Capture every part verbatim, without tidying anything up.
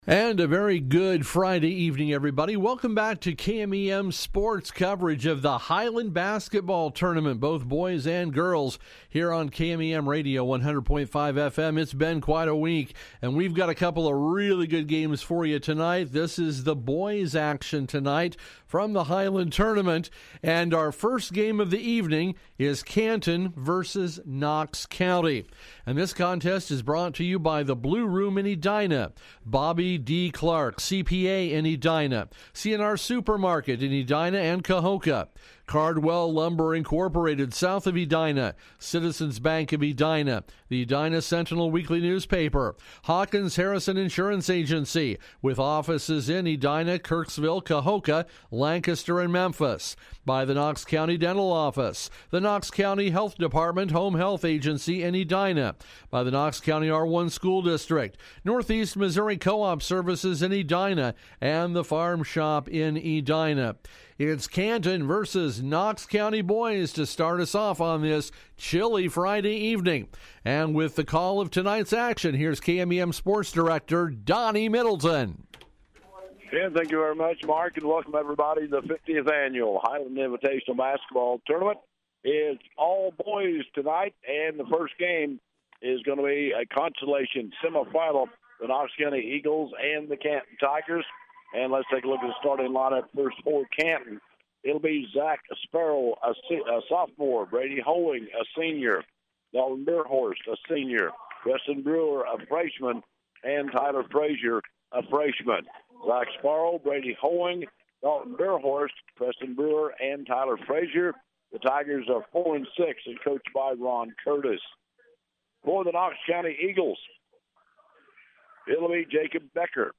And a very good Friday evening, everybody. Welcome back to K M E M Sports coverage of the Highland Basketball Tournament, both boys and girls, here on K M E M Radio one hundred point five F M. It's been quite a week, and we've got a couple of really good games for you tonight. This is the boys' action tonight from the Highland Tournament, and our first game of the evening is Canton versus Knox County. And this contest is brought to you by the Blue Room in Edina, Bobby D. Clark, C P A in Edina, C N R Supermarket in Edina and Cahokia, Cardwell Lumber Incorporated south of Edina, Citizens Bank of Edina, the Edina Sentinel Weekly Newspaper, Hawkins Harrison Insurance Agency with offices in Edina, Kirksville, Cahokia, Lancaster, and Memphis, by the Knox County Dental Office, the Knox County Health Department Home Health Agency in Edina, by the Knox County R one School District, Northeast Missouri Co-op Services in Edina, and the Farm Shop in Edina. It's Canton versus Knox County boys to start us off on this chilly Friday evening. And with the call of tonight's action, here's K M E M Sports Director Donnie Middleton. Yeah, thank you very much, Mark, and welcome everybody to the fiftieth Annual Highland Invitational Basketball Tournament. It's all boys tonight, and the first game is going to be a consolation semifinal, the Knox County Eagles and the Canton Tigers. And let's take a look at the starting lineup first for Canton. It'll be Zach Sparrow, a, a sophomore, Brady Holing, a senior, Dalton Burhorst, a senior, Preston Brewer, a freshman, and Tyler Frazier, a freshman. Zach Sparrow, Brady Holing, Dalton Burhorst, Preston Brewer, and Tyler Frazier. The Tigers are four and six and coached by Ron Curtis. For the Knox County Eagles, it'll be Jacob Becker,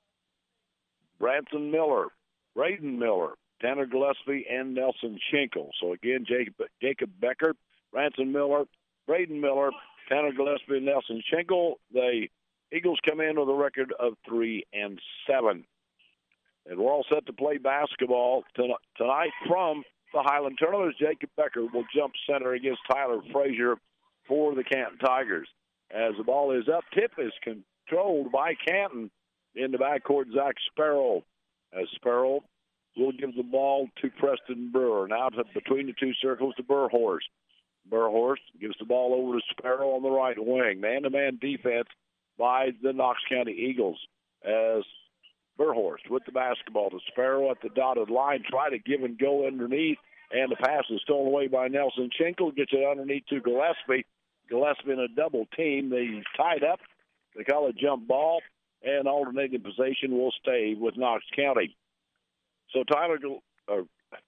Branson Miller, Braden Miller, Tanner Gillespie, and Nelson Schenkel. So again, Jacob, Jacob Becker, Branson Miller, Braden Miller, Tanner Gillespie, and Nelson Schenkel. The Eagles come in with a record of three and seven. And we're all set to play basketball tonight from the Highland Tournament. Jacob Becker will jump center against Tyler Frazier for the Canton Tigers. As the ball is up, tip is controlled by Canton. In the backcourt, Zach Sparrow. As Sparrow will give the ball to Preston Brewer. Now to between the two circles to Burhorst. Burhorst gives the ball over to Sparrow on the right wing. Man-to-man defense by the Knox County Eagles. As Burhorst with the basketball to Sparrow at the dotted line. Try to give and go underneath. And the pass is stolen away by Nelson Schenkel. Gets it underneath to Gillespie. Gillespie in a double team. They tied up. They call it jump ball. And alternating possession will stay with Knox County. So Tyler, uh,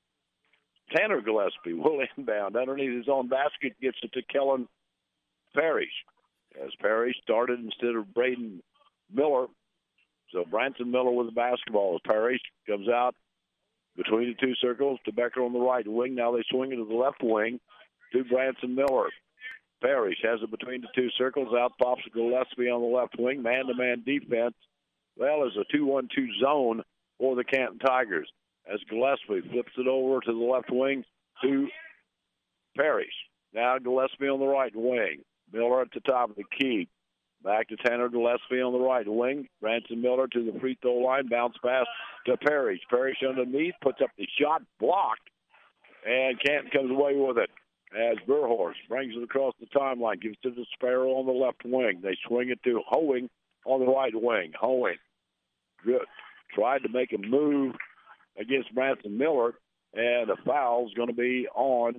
Tanner Gillespie will inbound underneath his own basket, gets it to Kellen Parrish. As Parrish started instead of Braden Miller. So Branson Miller with the basketball. As Parrish comes out between the two circles to Becker on the right wing. Now they swing it to the left wing to Branson Miller. Parrish has it between the two circles. Out pops Gillespie on the left wing. Man-to-man defense. Well, is a two one two zone for the Canton Tigers. As Gillespie flips it over to the left wing to Parrish. Now Gillespie on the right wing. Miller at the top of the key. Back to Tanner Gillespie on the right wing. Branson Miller to the free throw line. Bounce pass to Parrish. Parrish underneath. Puts up the shot. Blocked. And Canton comes away with it. As Burhorst brings it across the timeline, gives it to Sparrow on the left wing. They swing it to Hoeing on the right wing. Hoeing good. Tried to make a move against Branson Miller, and a foul is going to be on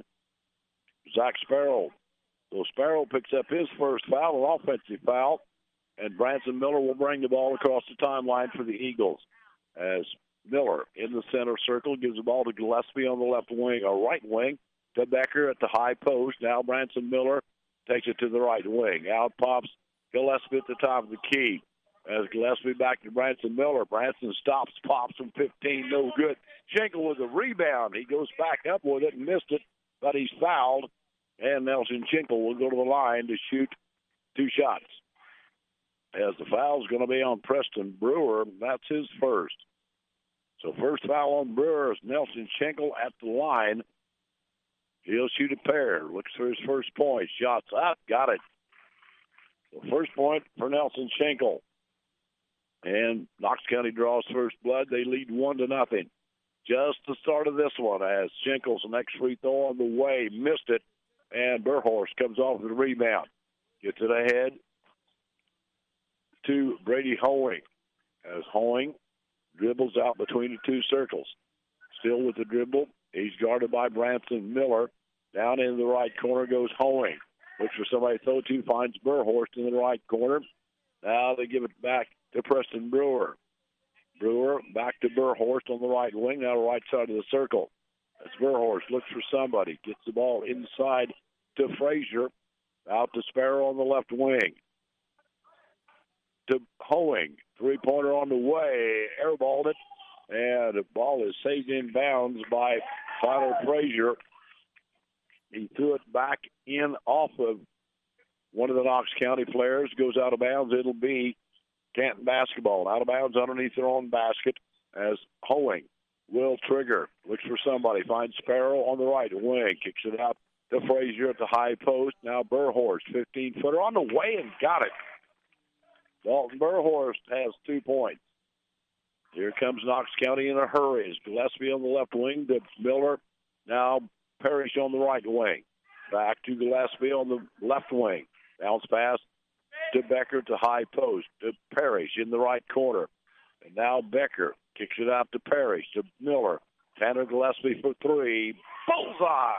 Zach Sparrow. So Sparrow picks up his first foul, an offensive foul, and Branson Miller will bring the ball across the timeline for the Eagles. As Miller in the center circle gives the ball to Gillespie on the left wing, or right wing, to Becker at the high post. Now Branson Miller takes it to the right wing. Out pops Gillespie at the top of the key. As Gillespie back to Branson Miller. Branson stops, pops from fifteen, no good. Schenkel with a rebound. He goes back up with it and missed it, but he's fouled. And Nelson Schenkel will go to the line to shoot two shots. As the foul is going to be on Preston Brewer, that's his first. So first foul on Brewer is Nelson Schenkel at the line. He'll shoot a pair. Looks for his first point. Shots up. Got it. So first point for Nelson Schenkel. And Knox County draws first blood. They lead one to nothing. Just the start of this one as Schenkels, the next free throw on the way, missed it, and Burhorst comes off with the rebound. Gets it ahead to Brady Hoeing as Hoeing dribbles out between the two circles. Still with the dribble. He's guarded by Branson Miller. Down in the right corner goes Hoeing. Looks for somebody to throw to, finds Burhorst in the right corner. Now they give it back to Preston Brewer. Brewer back to Burhorst on the right wing, now right side of the circle. As Burhorst looks for somebody, gets the ball inside to Frazier, out to Sparrow on the left wing. To Hoeing, three-pointer on the way, airballed it, and the ball is saved in bounds by Tyler Frazier. He threw it back in off of one of the Knox County players, goes out of bounds. It'll be Canton basketball. Out of bounds underneath their own basket as Hoeing will trigger. Looks for somebody. Finds Sparrow on the right wing. Kicks it out to Frazier at the high post. Now Burhorst, fifteen-footer on the way and got it. Dalton Burhorst has two points. Here comes Knox County in a hurry. As Gillespie on the left wing to Miller. Now Parrish on the right wing. Back to Gillespie on the left wing. Bounce pass to Becker to high post. To Parrish in the right corner. And now Becker kicks it out to Parrish. To Miller. Tanner Gillespie for three. Bullseye!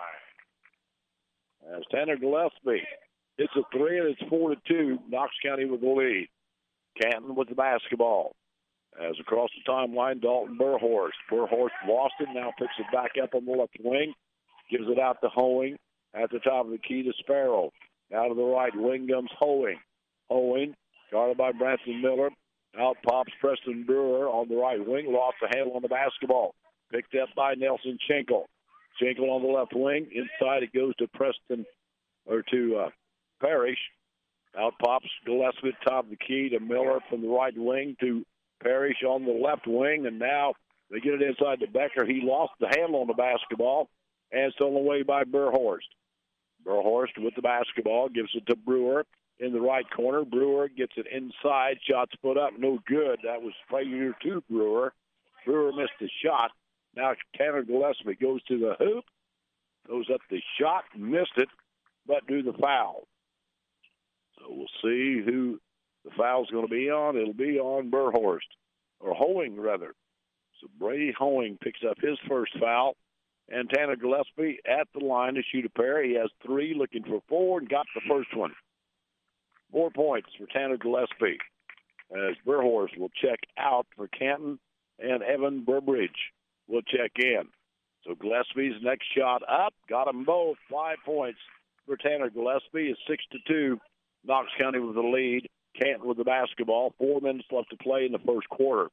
As Tanner Gillespie hits a three, and it's four to two. Knox County with the lead. Canton with the basketball. As across the timeline, Dalton Burhorst. Burhorst lost it, now picks it back up on the left wing. Gives it out to Hoeing. At the top of the key to Sparrow. Out of the right wing comes Hoeing. Hoeing, guarded by Branson Miller. Out pops Preston Brewer on the right wing. Lost the handle on the basketball. Picked up by Nelson Schenkel. Schenkel on the left wing. Inside it goes to Preston, or to uh, Parrish. Out pops Gillespie at the top of the key to Miller from the right wing to Parrish on the left wing. And now they get it inside to Becker. He lost the handle on the basketball and stolen away by Burhorst. Burhorst with the basketball, gives it to Brewer in the right corner. Brewer gets it inside, shots put up, no good. That was failure to Brewer. Brewer missed the shot. Now Tanner Gillespie goes to the hoop, goes up the shot, missed it, but do the foul. So we'll see who the foul's going to be on. It'll be on Burhorst, or Hoeing rather. So Brady Hoeing picks up his first foul. And Tanner Gillespie at the line to shoot a pair. He has three, looking for four, and got the first one. Four points for Tanner Gillespie. As Burhorst will check out for Canton, and Evan Burbridge will check in. So Gillespie's next shot up, got them both. Five points for Tanner Gillespie. It's six to two. Knox County with the lead. Canton with the basketball. Four minutes left to play in the first quarter.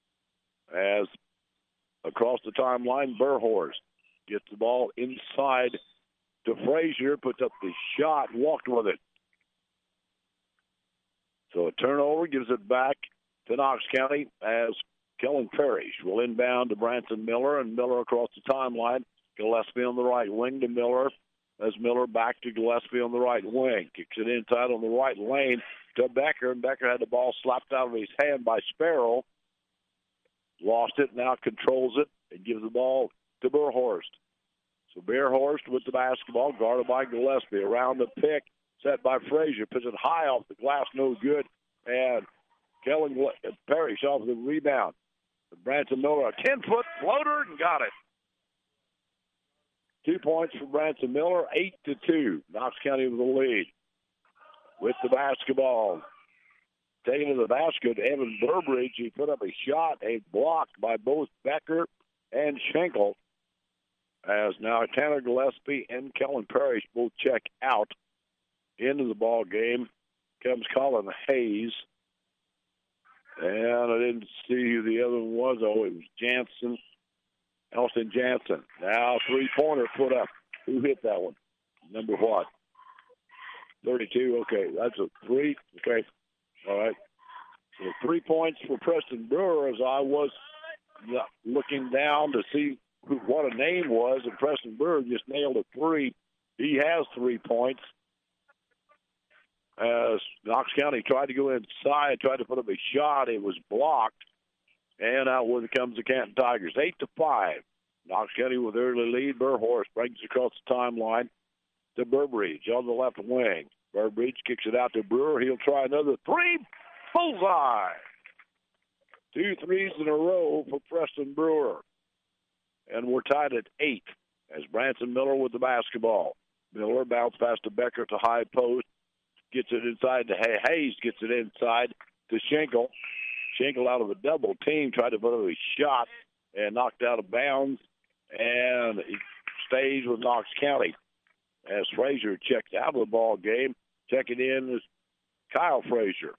As across the timeline, Burhorst gets the ball inside to Frazier, puts up the shot, walked with it. So a turnover gives it back to Knox County as Kellen Parrish will inbound to Branson Miller, and Miller across the timeline. Gillespie on the right wing to Miller. As Miller back to Gillespie on the right wing. Kicks it inside on the right lane to Becker, and Becker had the ball slapped out of his hand by Sparrow. Lost it, now controls it, and gives the ball to Burhorst. So Burhorst with the basketball, guarded by Gillespie. Around the pick, set by Frazier. Puts it high off the glass, no good. And Kellen Parrish off the rebound. Branson Miller, a ten-foot floater, and got it. Two points for Branson Miller, eight to two. Knox County with the lead. With the basketball. Taking to the basket, Evan Burbridge. He put up a shot, a block by both Becker and Schenkel. As now Tanner Gillespie and Kellen Parrish both check out. Into the ball game comes Colin Hayes. And I didn't see who the other one was. Oh, it was Jansen. Elston Jansen. Now three-pointer put up. Who hit that one? Number what? thirty-two. Okay, that's a three. Okay. All right. So three points for Preston Brewer as I was looking down to see who, what a name was, and Preston Brewer just nailed a three. He has three points. as Knox County tried to go inside, tried to put up a shot. It was blocked, and out with it comes the Canton Tigers. Eight to five. Knox County with early lead. Burhorse brings it across the timeline to Burbridge on the left wing. Burbridge kicks it out to Brewer. He'll try another three. Bullseye. Two threes in a row for Preston Brewer. And we're tied at eight as Branson Miller with the basketball. Miller bounce pass to Becker to high post. Gets it inside to Hay- Hayes. Gets it inside to Schenkel. Schenkel out of a double team. Tried to put up a shot and knocked out of bounds. And he stays with Knox County as Frazier checked out of the ball game. Checking in is Kyle Frazier.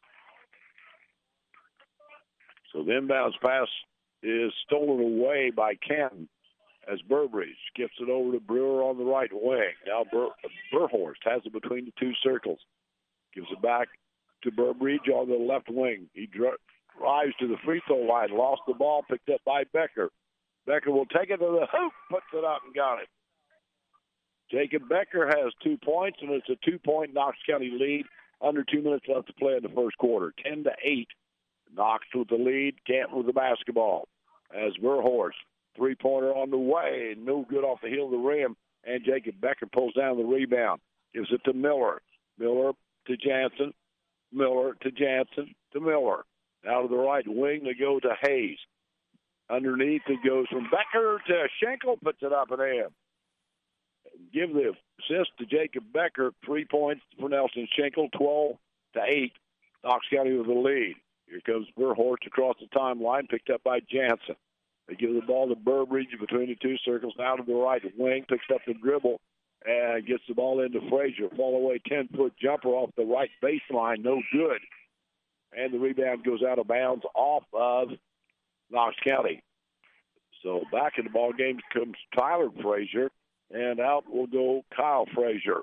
So the inbounds pass is stolen away by Canton as Burbridge gets it over to Brewer on the right wing. Now Bur- Burhorst has it between the two circles. Gives it back to Burbridge on the left wing. He dri- drives to the free throw line. Lost the ball, picked up by Becker. Becker will take it to the hoop, puts it up and got it. Jacob Becker has two points, and it's a two-point Knox County lead. Under two minutes left to play in the first quarter. Ten to eight. Knox with the lead. Canton with the basketball. As Burhorst, three-pointer on the way. No good off the heel of the rim. And Jacob Becker pulls down the rebound. Gives it to Miller. Miller to Jansen. Miller to Jansen to Miller. Out of the right wing, they go to Hayes. Underneath, it goes from Becker to Schenkel. Puts it up and in. Give the assist to Jacob Becker. Three points for Nelson Schenkel. twelve to eight. Knox County with the lead. Here comes Burhorst across the timeline, picked up by Jansen. They give the ball to Burbridge between the two circles, down to the right wing, picks up the dribble, and gets the ball into Frazier. Fall away ten-foot jumper off the right baseline, no good. And the rebound goes out of bounds off of Knox County. So back in the ball game comes Tyler Frazier, and out will go Kyle Frazier.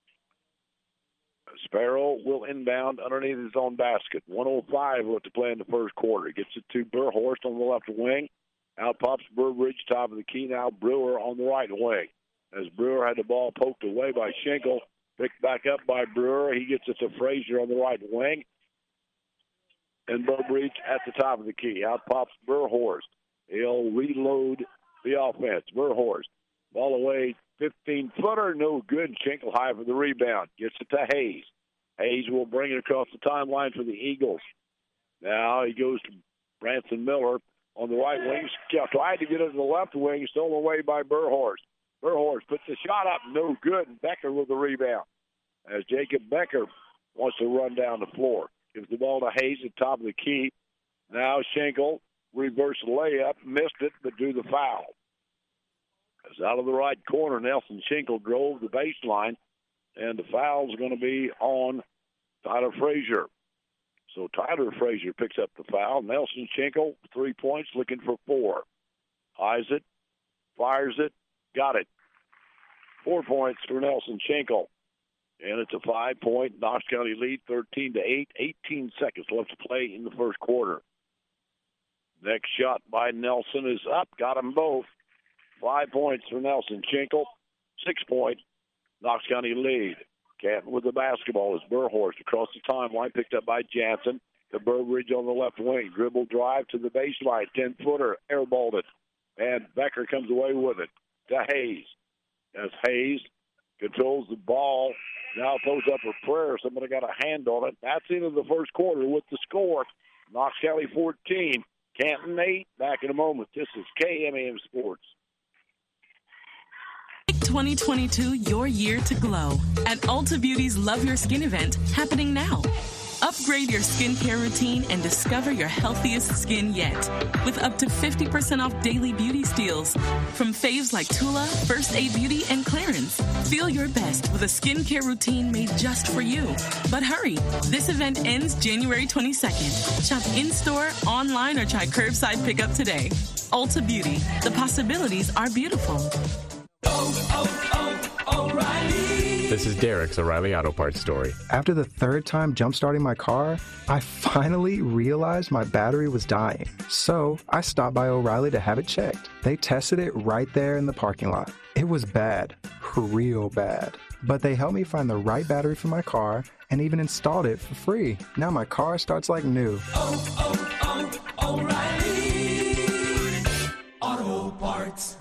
Sparrow will inbound underneath his own basket. one oh five left to play in the first quarter. He gets it to Burhorst on the left wing. Out pops Burbridge, top of the key now. Brewer on the right wing. As Brewer had the ball poked away by Schenkel, picked back up by Brewer. He gets it to Frazier on the right wing. And Burbridge at the top of the key. Out pops Burhorst. He'll reload the offense. Burhorst. Ball away, fifteen-footer, no good. Schenkel high for the rebound. Gets it to Hayes. Hayes will bring it across the timeline for the Eagles. Now he goes to Branson Miller on the right wing. Tried to get it to the left wing, stolen away by Burhorst. Burhorst puts the shot up, no good. Becker with the rebound. As Jacob Becker wants to run down the floor. Gives the ball to Hayes at top of the key. Now Schenkel, reverse layup, missed it, but drew the foul. As out of the right corner, Nelson Schenkel drove the baseline, and the foul is going to be on Tyler Frazier. So Tyler Frazier picks up the foul. Nelson Schenkel, three points, looking for four. Eyes it, fires it, got it. Four points for Nelson Schenkel. And it's a five-point Knox County lead, thirteen to eight. eighteen seconds left to play in the first quarter. Next shot by Nelson is up. Got them both. Five points for Nelson Schenkel. Six-point Knox County lead. Canton with the basketball is Burhorst across the timeline, picked up by Jansen. To Burbridge on the left wing. Dribble drive to the baseline. ten-footer, airballed it. And Becker comes away with it to Hayes. As Hayes controls the ball, now throws up a prayer. Somebody got a hand on it. That's into the first quarter with the score. Knox County fourteen, Canton eight. Back in a moment. This is K M A M Sports. twenty twenty-two, your year to glow at Ulta Beauty's Love Your Skin event happening now. Upgrade your skincare routine and discover your healthiest skin yet with up to fifty percent off daily beauty steals from faves like Tula, First Aid Beauty, and Clarins. Feel your best with a skincare routine made just for you. But hurry, this event ends January twenty-second. Shop in-store, online, or try curbside pickup today. Ulta Beauty, the possibilities are beautiful. Oh, oh, oh, O'Reilly. This is Derek's O'Reilly Auto Parts story. After the third time jump-starting my car, I finally realized my battery was dying. So I stopped by O'Reilly to have it checked. They tested it right there in the parking lot. It was bad, real bad. But they helped me find the right battery for my car, and even installed it for free. Now my car starts like new. Oh, oh, oh, O'Reilly Auto Parts.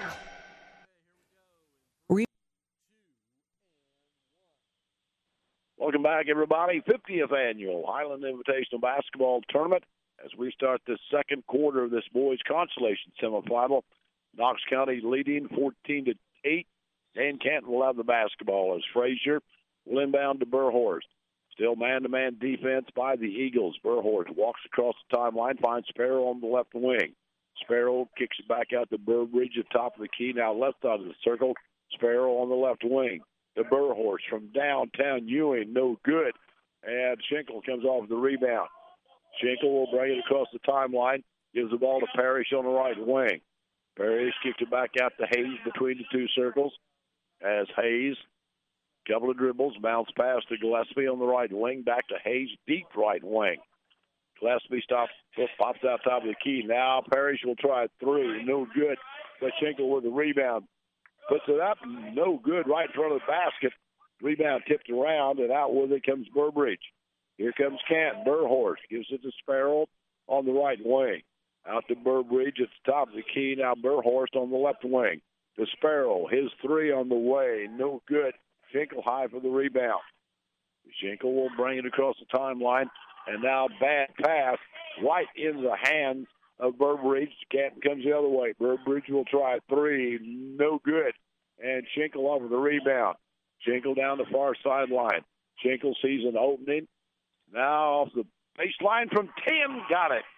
Welcome back, everybody. fiftieth Annual Highland Invitational Basketball Tournament as we start the second quarter of this boys' consolation semifinal. Knox County leading fourteen to eight. Dan Canton will have the basketball as Frazier will inbound to Burhorst. Still man-to-man defense by the Eagles. Burhorst walks across the timeline, finds Sparrow on the left wing. Sparrow kicks it back out to Burbridge at top of the key, now left side of the circle. Sparrow on the left wing. The Burhorst from downtown Ewing, no good. And Schenkel comes off the rebound. Schenkel will bring it across the timeline, gives the ball to Parrish on the right wing. Parrish kicks it back out to Hayes between the two circles. As Hayes, couple of dribbles, bounce pass to Gillespie on the right wing, back to Hayes, deep right wing. Gillespie stops, pops out top of the key. Now Parrish will try three, no good. But Schenkel with the rebound. Puts it up, no good, right in front of the basket. Rebound tipped around, and out with it comes Burbridge. Here comes Canton. Burhorst gives it to Sparrow on the right wing. Out to Burbridge at the top of the key. Now Burhorst on the left wing. To Sparrow, his three on the way, no good. Schenkel high for the rebound. Schenkel will bring it across the timeline, and now bad pass right in the hands of Burbridge. Canton comes the other way. Burbridge will try three, no good. And Schenkel over the rebound. Schenkel down the far sideline. Schenkel sees an opening. Now off the baseline from ten, got it.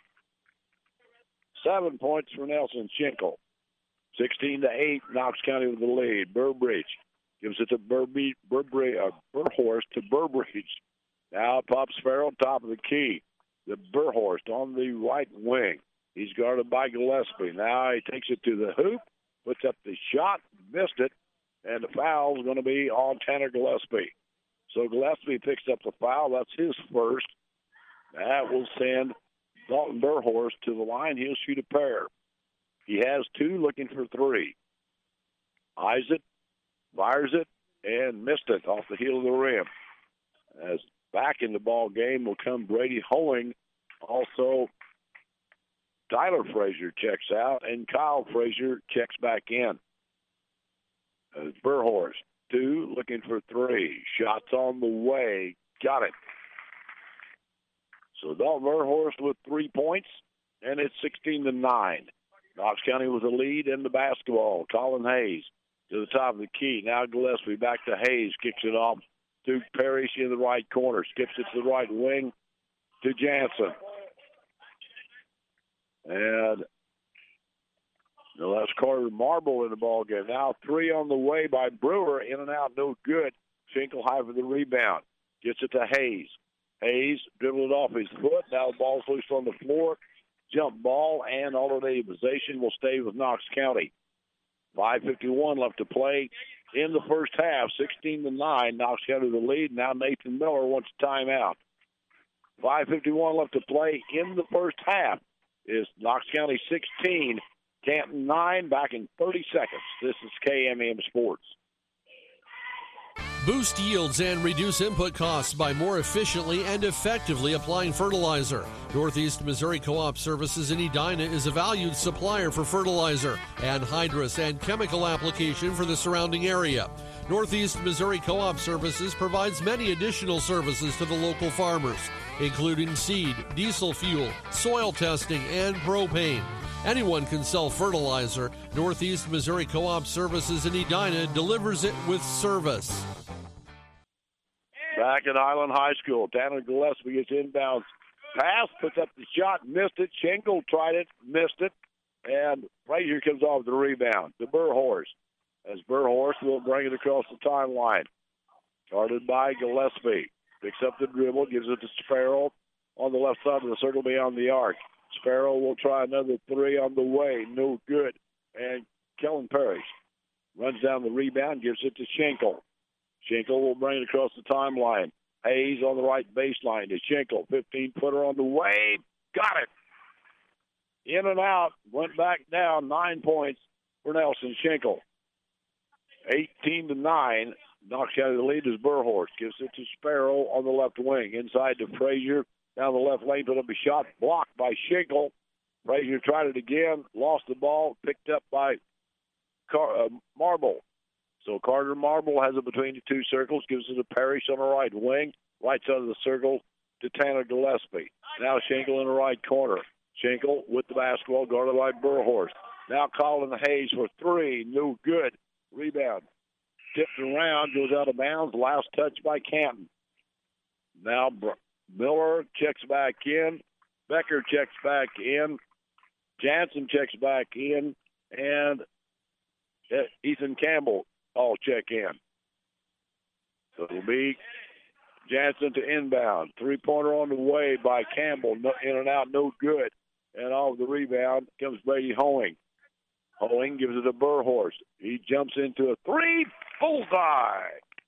Seven points for Nelson Schenkel. sixteen to eight, Knox County with the lead. Burbridge gives it to Burbridge, Burbridge, uh, Burhorst to Burbridge. Now pops Sparrow on top of the key. The Burhorst on the right wing. He's guarded by Gillespie. Now he takes it to the hoop, puts up the shot, missed it, and the foul is going to be on Tanner Gillespie. So Gillespie picks up the foul. That's his first. That will send Dalton Burhorst to the line. He'll shoot a pair. He has two, looking for three. Eyes it, fires it, and missed it off the heel of the rim. As back in the ball game will come Brady Hoeing. Also, Tyler Frazier checks out, and Kyle Frazier checks back in. As Burhorst, two, looking for three. Shots on the way. Got it. So Dalton Burhorst with three points, and it's sixteen to nine. Knox County with the lead in the basketball. Colin Hayes to the top of the key. Now Gillespie back to Hayes. Kicks it off to Parrish in the right corner. Skips it to the right wing to Jansen. And now that's Carter Marble in the ball game. Now three on the way by Brewer. In and out, no good. Schenkel high for the rebound. Gets it to Hayes. Hayes dribbled it off his foot. Now the ball's loose on the floor. Jump ball and alternating possession will stay with Knox County. five fifty-one left to play in the first half. sixteen to nine. Knox County the lead. Now Nathan Miller wants a timeout. five fifty-one left to play in the first half. Is Knox County sixteen, Canton nine, back in thirty seconds. This is K M M Sports. Boost yields and reduce input costs by more efficiently and effectively applying fertilizer. Northeast Missouri Co-op Services in Edina is a valued supplier for fertilizer, anhydrous, and chemical application for the surrounding area. Northeast Missouri Co-op Services provides many additional services to the local farmers, including seed, diesel fuel, soil testing, and propane. Anyone can sell fertilizer. Northeast Missouri Co-op Services in Edina delivers it with service. Back at Highland High School, Tanner Gillespie gets inbounds. Pass, puts up the shot, missed it. Schenkel tried it, missed it. And Frazier comes off the rebound to Burhorst. As Burhorst will bring it across the timeline. Guarded by Gillespie. Picks up the dribble, gives it to Sparrow on the left side of the circle beyond the arc. Sparrow will try another three on the way. No good. And Kellen Parrish runs down the rebound, gives it to Schenkel. Schenkel will bring it across the timeline. Hayes on the right baseline to Schenkel. fifteen-footer on the way. Got it. In and out. Went back down. Nine points for Nelson Schenkel. eighteen to nine. Knox County the lead is Burhorse. Gives it to Sparrow on the left wing. Inside to Frazier. Down the left lane, put up a shot. Blocked by Schenkel. Frazier tried it again. Lost the ball. Picked up by Car- uh, Marble. So Carter Marble has it between the two circles. Gives it to Parrish on the right wing. Right side of the circle to Tanner Gillespie. Now Schenkel in the right corner. Schenkel with the basketball guarded by Burhorse. Now Colin Hayes for three. No good. Rebound. Tipped around. Goes out of bounds. Last touch by Canton. Now Miller checks back in. Becker checks back in. Jansen checks back in. And Ethan Campbell all check in. So it'll be Jansen to inbound. Three-pointer on the way by Campbell. No, in and out, no good. And off the rebound comes Brady Hoeing. Hoeing gives it to Burhorse. He jumps into a three. Bullseye.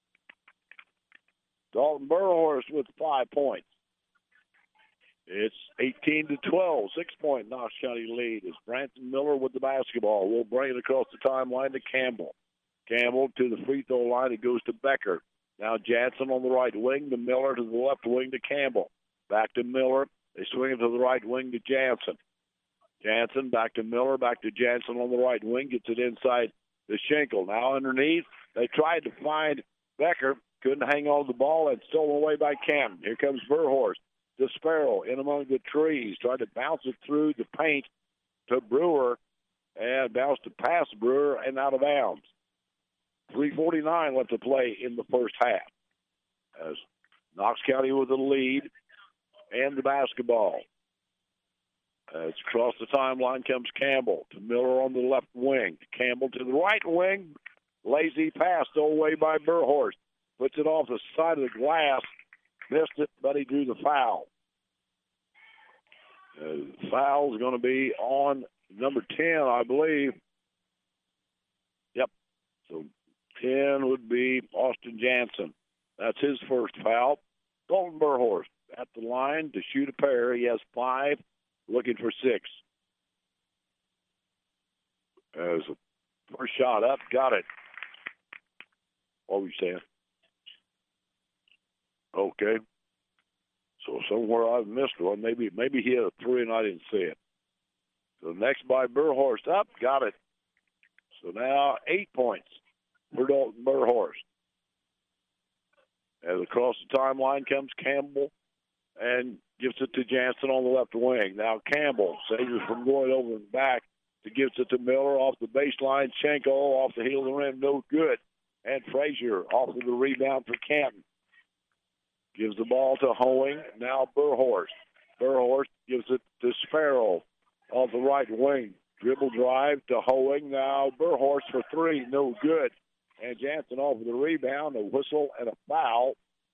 Dalton Burhorse with five points. It's eighteen to twelve. Six-point Knox County lead as Branson Miller with the basketball. We'll bring it across the timeline to Campbell. Campbell to the free throw line. It goes to Becker. Now Jansen on the right wing to Miller, to the left wing to Campbell. Back to Miller. They swing it to the right wing to Jansen. Jansen back to Miller, back to Jansen on the right wing. Gets it inside to Schenkel. Now underneath. They tried to find Becker. Couldn't hang on to the ball and stolen away by Canton. Here comes Burhorse to Sparrow in among the trees. Tried to bounce it through the paint to Brewer and bounced to pass Brewer and out of bounds. three forty-nine left to play in the first half as Knox County with the lead and the basketball. As across the timeline comes Campbell to Miller on the left wing. Campbell to the right wing. Lazy pass stole away by Burhorse. Puts it off the side of the glass. Missed it, but he drew the foul. Uh, the foul is going to be on number ten, I believe. Yep. So ten would be Austin Jansen. That's his first foul. Dalton Burhorse at the line to shoot a pair. He has five, looking for six. As a first shot up, got it. What were you saying? Okay. So somewhere I've missed one. Maybe maybe he had a three and I didn't see it. So next by Burhorse up, got it. So now eight points for Dalton Burhorse. As across the timeline comes Campbell and gives it to Jansen on the left wing. Now Campbell saves it from going over and back to gives it to Miller off the baseline. Schenkel off the heel of the rim, no good. And Frazier off of the rebound for Canton. Gives the ball to Hoeing. Now Burhorse. Burhorse gives it to Sparrow off the right wing. Dribble drive to Hoeing. Now Burhorse for three. No good. And Jansen off of the rebound. A whistle and a foul.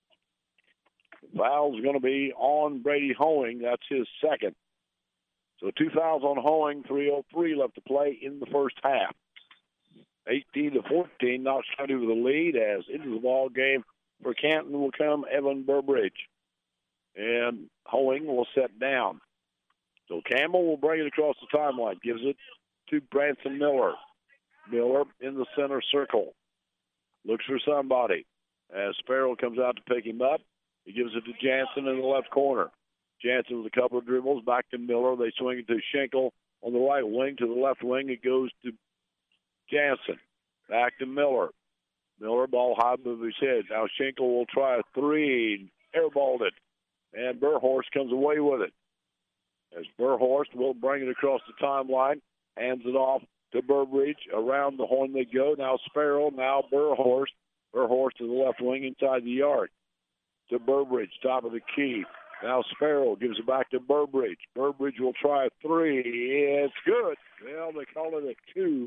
The foul is going to be on Brady Hoeing. That's his second. So two fouls on Hoeing. three oh three left to play in the first half. eighteen to fourteen. Knox County with the lead as into the ball game. For Canton will come Evan Burbridge. And Hoeing will set down. So Campbell will bring it across the timeline. Gives it to Branson Miller. Miller in the center circle. Looks for somebody. As Sparrow comes out to pick him up, he gives it to Jansen in the left corner. Jansen with a couple of dribbles. Back to Miller. They swing it to Schenkel on the right wing. To the left wing, it goes to Jansen. Back to Miller. Miller, ball high above his head. Now Schenkel will try a three. Airballed it. And Burhorse comes away with it. As Burhorse will bring it across the timeline. Hands it off to Burbridge. Around the horn they go. Now Sparrow. Now Burhorse. Burhorse to the left wing inside the yard. To Burbridge, top of the key. Now Sparrow gives it back to Burbridge. Burbridge will try a three. It's good. Well, they call it a two.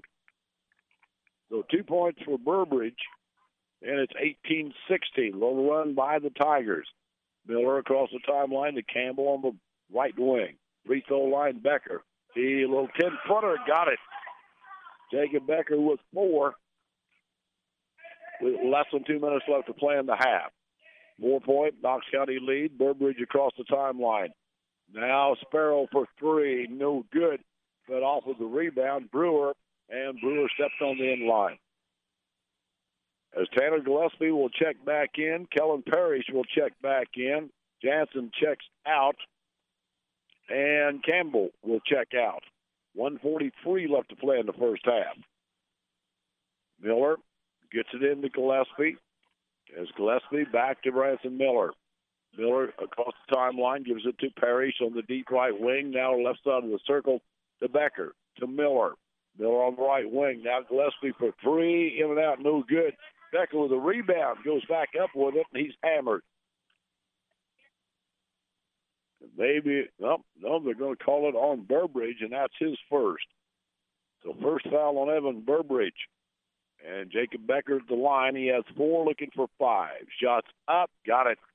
So two points for Burbridge, and it's eighteen sixteen. Little run by the Tigers. Miller across the timeline to Campbell on the right wing. Free throw line, Becker. The little ten-footer got it. Jacob Becker with four. With less than two minutes left to play in the half. Four-point, Knox County lead. Burbridge across the timeline. Now Sparrow for three. No good, but off of the rebound, Brewer. And Brewer stepped on the end line. as Tanner Gillespie will check back in. Kellen Parrish will check back in. Jansen checks out. And Campbell will check out. one forty-three left to play in the first half. Miller gets it into Gillespie. As Gillespie back to Branson Miller. Miller across the timeline gives it to Parrish on the deep right wing. Now left side of the circle to Becker. To Miller. Miller on the right wing. Now Gillespie for three. In and out, no good. Becker with a rebound. Goes back up with it, and he's hammered. Maybe, no, no, they're going to call it on Burbridge, and that's his first. So first foul on Evan Burbridge. And Jacob Becker at the line. He has four, looking for five. Shots up, got it.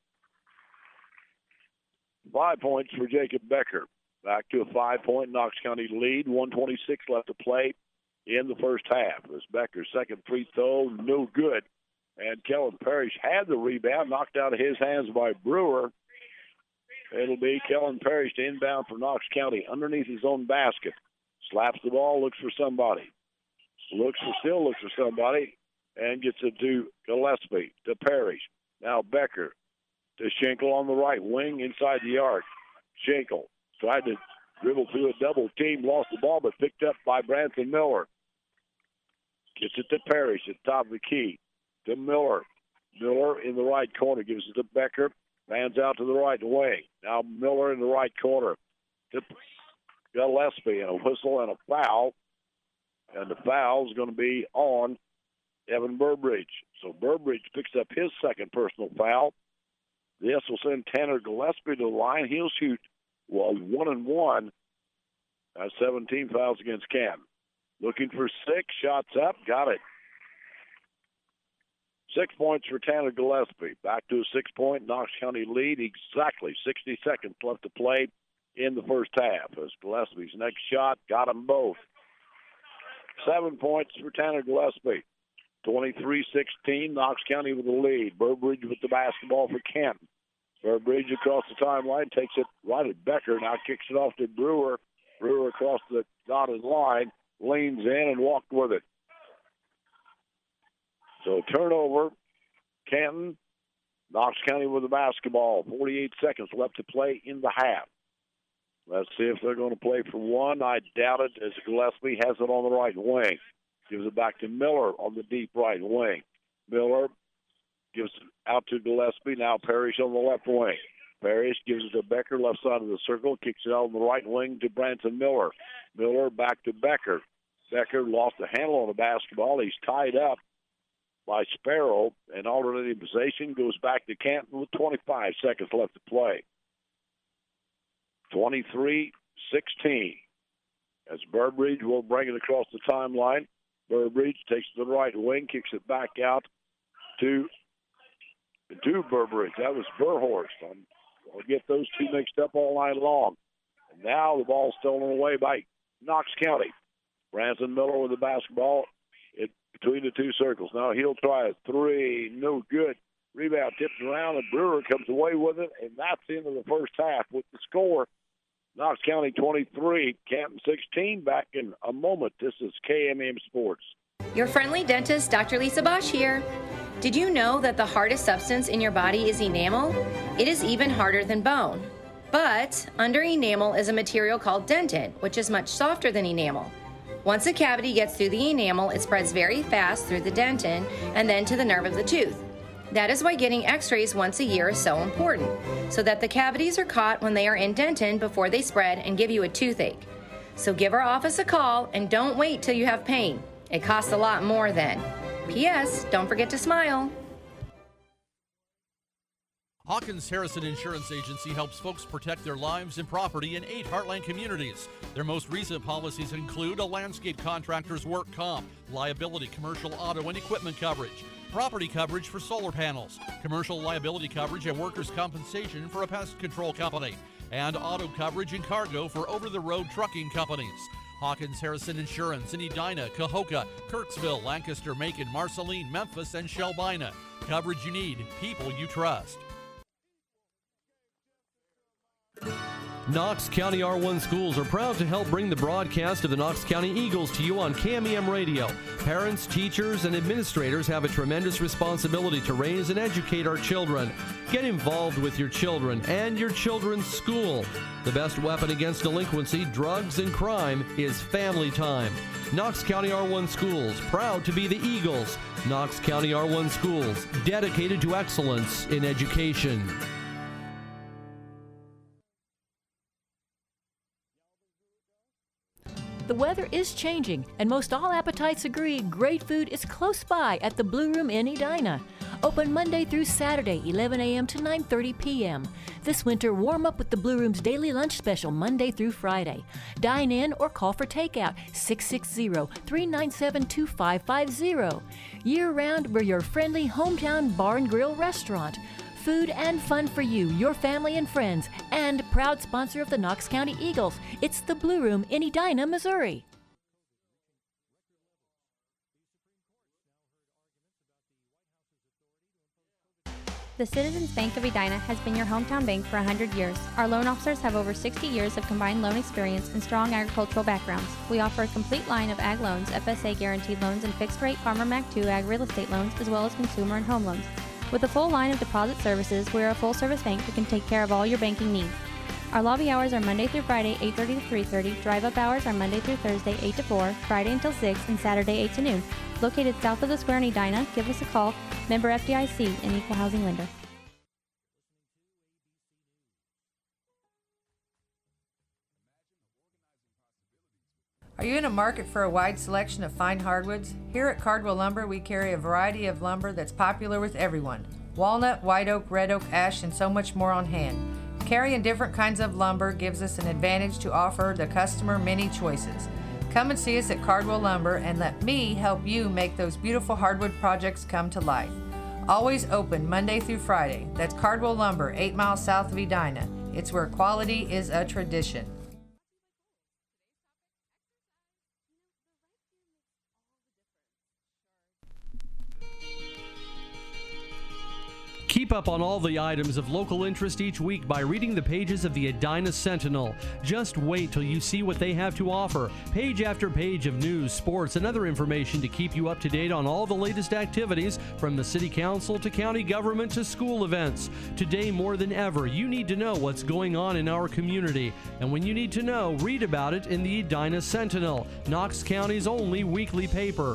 Five points for Jacob Becker. Back to a five-point Knox County lead. one twenty-six left to play in the first half. This Becker's second free throw, no good. And Kellen Parrish had the rebound, knocked out of his hands by Brewer. It'll be Kellen Parrish to inbound for Knox County underneath his own basket. Slaps the ball, looks for somebody. Looks for, still looks for somebody, and gets it to Gillespie, to Parrish. Now Becker to Schenkel on the right wing inside the arc. Schenkel tried to dribble through a double team, lost the ball, but picked up by Branson Miller. Gets it to Parrish at the top of the key. To Miller. Miller in the right corner gives it to Becker. Fans out to the right wing. Now Miller in the right corner. To Gillespie, and a whistle and a foul. And the foul is going to be on Evan Burbridge. So Burbridge picks up his second personal foul. This will send Tanner Gillespie to the line. He'll shoot, well, one and one. That's seventeen fouls against Canton. Looking for six. Shots up. Got it. Six points for Tanner Gillespie. Back to a six-point Knox County lead. Exactly sixty seconds left to play in the first half. As Gillespie's next shot got them both. Seven points for Tanner Gillespie. twenty-three sixteen, Knox County with the lead. Burbridge with the basketball for Canton. Burbridge across the timeline, takes it right at Becker. Now kicks it off to Brewer. Brewer across the dotted line, leans in and walked with it. So turnover, Canton, Knox County with the basketball. forty-eight seconds left to play in the half. Let's see if they're going to play for one. I doubt it, as Gillespie has it on the right wing. Gives it back to Miller on the deep right wing. Miller gives it out to Gillespie. Now Parrish on the left wing. Parrish gives it to Becker, left side of the circle. Kicks it out on the right wing to Branson Miller. Miller back to Becker. Becker lost the handle on the basketball. He's tied up by Sparrow. And alternating possession goes back to Canton with twenty-five seconds left to play. twenty-three sixteen. As Burbridge will bring it across the timeline. Burbridge takes the right wing, kicks it back out to, to Burbridge. That was Burhorst. I'm, I'll get those two mixed up all night long. And now the ball's stolen away by Knox County. Branson Miller with the basketball it, between the two circles. Now he'll try a three. No good. Rebound tips around, and Brewer comes away with it, and that's the end of the first half with the score. Knox County twenty-three, Canton sixteen. Back in a moment. This is K M M Sports. Your friendly dentist, Doctor Lisa Bosch here. Did you know that the hardest substance in your body is enamel? It is even harder than bone. But under enamel is a material called dentin, which is much softer than enamel. Once a cavity gets through the enamel, it spreads very fast through the dentin and then to the nerve of the tooth. That is why getting x-rays once a year is so important, so that the cavities are caught when they are in dentin before they spread and give you a toothache. So give our office a call and don't wait till you have pain. It costs a lot more then. P S. Don't forget to smile. Hawkins Harrison Insurance Agency helps folks protect their lives and property in eight Heartland communities. Their most recent policies include a landscape contractor's work comp, liability, commercial auto and equipment coverage, property coverage for solar panels, commercial liability coverage and workers' compensation for a pest control company, and auto coverage and cargo for over-the-road trucking companies. Hawkins Harrison Insurance in Edina, Cahokia, Kirksville, Lancaster, Macon, Marceline, Memphis, and Shelbina. Coverage you need, people you trust. Knox County R one Schools are proud to help bring the broadcast of the Knox County Eagles to you on K M E M Radio. Parents, teachers, and administrators have a tremendous responsibility to raise and educate our children. Get involved with your children and your children's school. The best weapon against delinquency, drugs, and crime is family time. Knox County R one Schools, proud to be the Eagles. Knox County R one Schools, dedicated to excellence in education. The weather is changing, and most all appetites agree great food is close by at the Blue Room in Edina. Open Monday through Saturday, eleven a.m. to nine thirty p.m. This winter, warm up with the Blue Room's daily lunch special Monday through Friday. Dine in or call for takeout, six six zero, three nine seven, two five five zero. Year-round, we're your friendly hometown bar and grill restaurant. Food and fun for you, your family and friends, and proud sponsor of the Knox County Eagles. It's the Blue Room in Edina, Missouri. The Citizens Bank of Edina has been your hometown bank for one hundred years. Our loan officers have over sixty years of combined loan experience and strong agricultural backgrounds. We offer a complete line of ag loans, F S A guaranteed loans, and fixed-rate Farmer Mac two ag real estate loans, as well as consumer and home loans. With a full line of deposit services, we are a full-service bank that can take care of all your banking needs. Our lobby hours are Monday through Friday, eight thirty to three thirty. Drive-up hours are Monday through Thursday, eight to four, Friday until six, and Saturday, eight to noon. Located south of the square in Edina, give us a call. Member F D I C, an equal housing lender. Are you in a market for a wide selection of fine hardwoods? Here at Cardwell Lumber, we carry a variety of lumber that's popular with everyone. Walnut, white oak, red oak, ash, and so much more on hand. Carrying different kinds of lumber gives us an advantage to offer the customer many choices. Come and see us at Cardwell Lumber and let me help you make those beautiful hardwood projects come to life. Always open Monday through Friday. That's Cardwell Lumber, eight miles south of Edina. It's where quality is a tradition. Keep up on all the items of local interest each week by reading the pages of the Edina Sentinel. Just wait till you see what they have to offer. Page after page of news, sports, and other information to keep you up to date on all the latest activities from the city council to county government to school events. Today, more than ever, you need to know what's going on in our community. And when you need to know, read about it in the Edina Sentinel, Knox County's only weekly paper.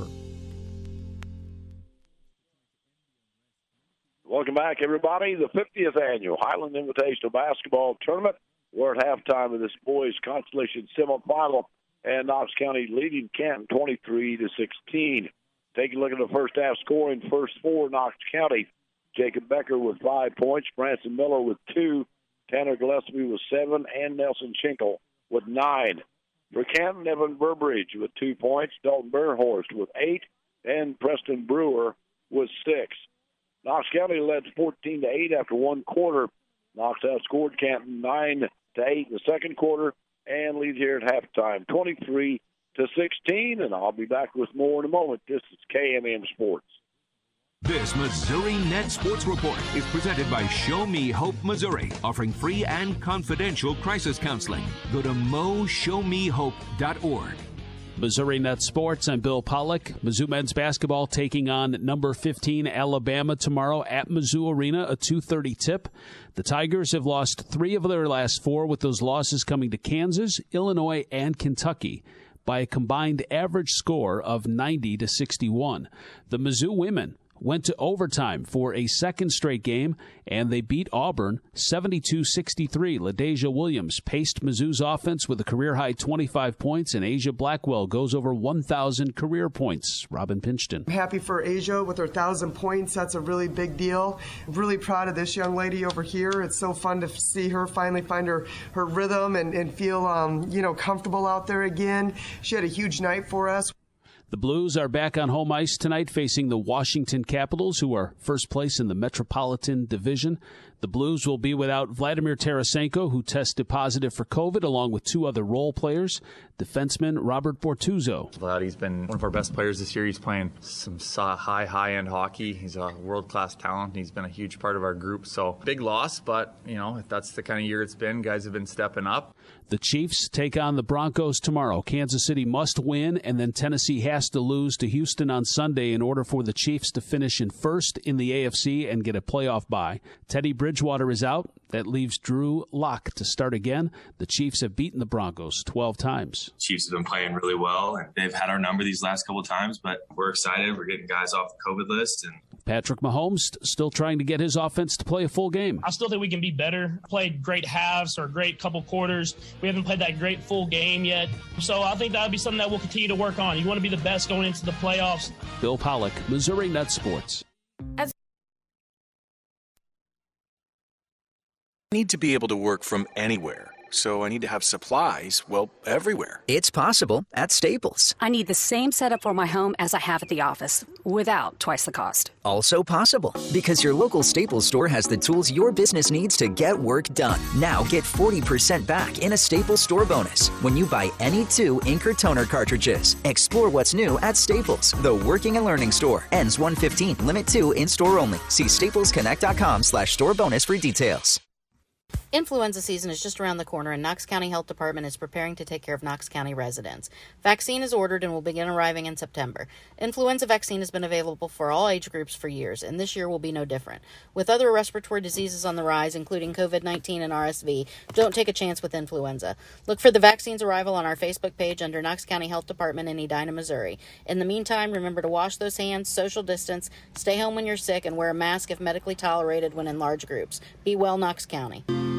Welcome back, everybody. The fiftieth Annual Highland Invitational Basketball Tournament. We're at halftime of this boys' consolation semifinal, and Knox County leading Canton twenty-three to sixteen. Taking a look at the first half scoring, first four, Knox County. Jacob Becker with five points, Branson Miller with two, Tanner Gillespie with seven, and Nelson Schinkel with nine. For Canton, Evan Burbridge with two points, Dalton Bernhorst with eight, and Preston Brewer with six. Knox County led fourteen to eight after one quarter. Knox outscored Canton nine to eight in the second quarter and leads here at halftime twenty-three to sixteen. And I'll be back with more in a moment. This is K M M Sports. This Missouri Net Sports Report is presented by Show Me Hope Missouri, offering free and confidential crisis counseling. Go to mo show me hope dot org. Missouri Net Sports, I'm Bill Pollock. Mizzou men's basketball taking on number fifteen Alabama tomorrow at Mizzou Arena, a two thirty tip. The Tigers have lost three of their last four, with those losses coming to Kansas, Illinois, and Kentucky by a combined average score of ninety to sixty-one. The Mizzou women went to overtime for a second straight game, and they beat Auburn seventy-two sixty-three. LaDasia Williams paced Mizzou's offense with a career-high twenty-five points, and Asia Blackwell goes over one thousand career points. Robin Pinchton. I'm happy for Asia with her one thousand points. That's a really big deal. I'm really proud of this young lady over here. It's so fun to see her finally find her, her rhythm and, and feel um, you know, comfortable out there again. She had a huge night for us. The Blues are back on home ice tonight facing the Washington Capitals, who are first place in the Metropolitan Division. The Blues will be without Vladimir Tarasenko, who tested positive for COVID, along with two other role players, defenseman Robert Bortuzzo. Vlad, he's been one of our best players this year. He's playing some high, high-end hockey. He's a world-class talent. He's been a huge part of our group. So big loss, but, you know, if that's the kind of year it's been, guys have been stepping up. The Chiefs take on the Broncos tomorrow. Kansas City must win, and then Tennessee has to lose to Houston on Sunday in order for the Chiefs to finish in first in the A F C and get a playoff bye. Teddy Bridgewater is out. That leaves Drew Lock to start again. The Chiefs have beaten the Broncos twelve times. Chiefs have been playing really well, and they've had our number these last couple of times, but we're excited. We're getting guys off the COVID list. And Patrick Mahomes still trying to get his offense to play a full game. I still think we can be better. Played great halves or great couple quarters. We haven't played that great full game yet. So I think that'll be something that we'll continue to work on. You want to be the best going into the playoffs. Bill Pollock, Missouri Net Sports. As I need to be able to work from anywhere. So I need to have supplies, well, everywhere. It's possible at Staples. I need the same setup for my home as I have at the office, without twice the cost. Also possible, because your local Staples store has the tools your business needs to get work done. Now get forty percent back in a Staples store bonus when you buy any two ink or toner cartridges. Explore what's new at Staples, the working and learning store. Ends one fifteen, limit two in-store only. See staplesconnect.com slash store bonus for details. Influenza season is just around the corner, and Knox County Health Department is preparing to take care of Knox County residents. Vaccine is ordered and will begin arriving in September. Influenza vaccine has been available for all age groups for years, and this year will be no different. With other respiratory diseases on the rise, including COVID nineteen and R S V, don't take a chance with influenza. Look for the vaccine's arrival on our Facebook page under Knox County Health Department in Edina, Missouri. In the meantime, remember to wash those hands, social distance, stay home when you're sick, and wear a mask if medically tolerated when in large groups. Be well, Knox County.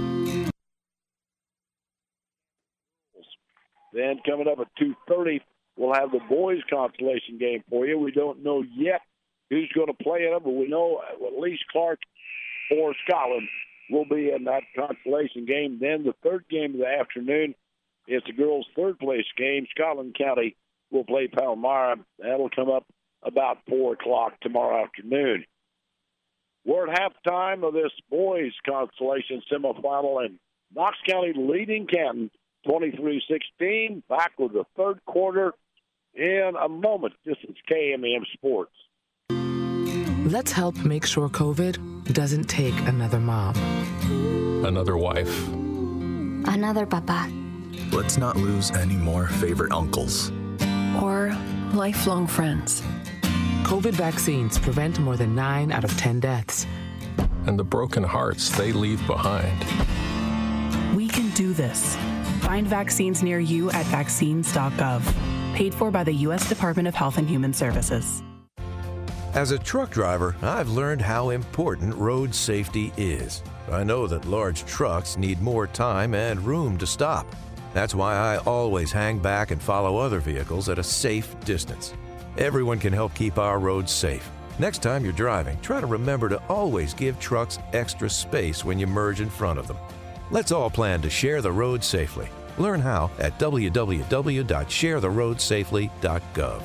Then coming up at two thirty, we'll have the boys' consolation game for you. We don't know yet who's going to play in it, but we know at least Clark or Scotland will be in that consolation game. Then the third game of the afternoon is the girls' third-place game. Scotland County will play Palmyra. That'll come up about four o'clock tomorrow afternoon. We're at halftime of this boys' consolation semifinal, and Knox County leading Canton twenty-three sixteen. Back with the third quarter in a moment. This is K M E M Sports. Let's help make sure COVID doesn't take another mom. Another wife. Another papa. Let's not lose any more favorite uncles. Or lifelong friends. COVID vaccines prevent more than nine out of ten deaths. And the broken hearts they leave behind. We can do this. Find vaccines near you at vaccines dot gov. Paid for by the U S Department of Health and Human Services. As a truck driver, I've learned how important road safety is. I know that large trucks need more time and room to stop. That's why I always hang back and follow other vehicles at a safe distance. Everyone can help keep our roads safe. Next time you're driving, try to remember to always give trucks extra space when you merge in front of them. Let's all plan to share the road safely. Learn how at w w w dot share the road safely dot gov.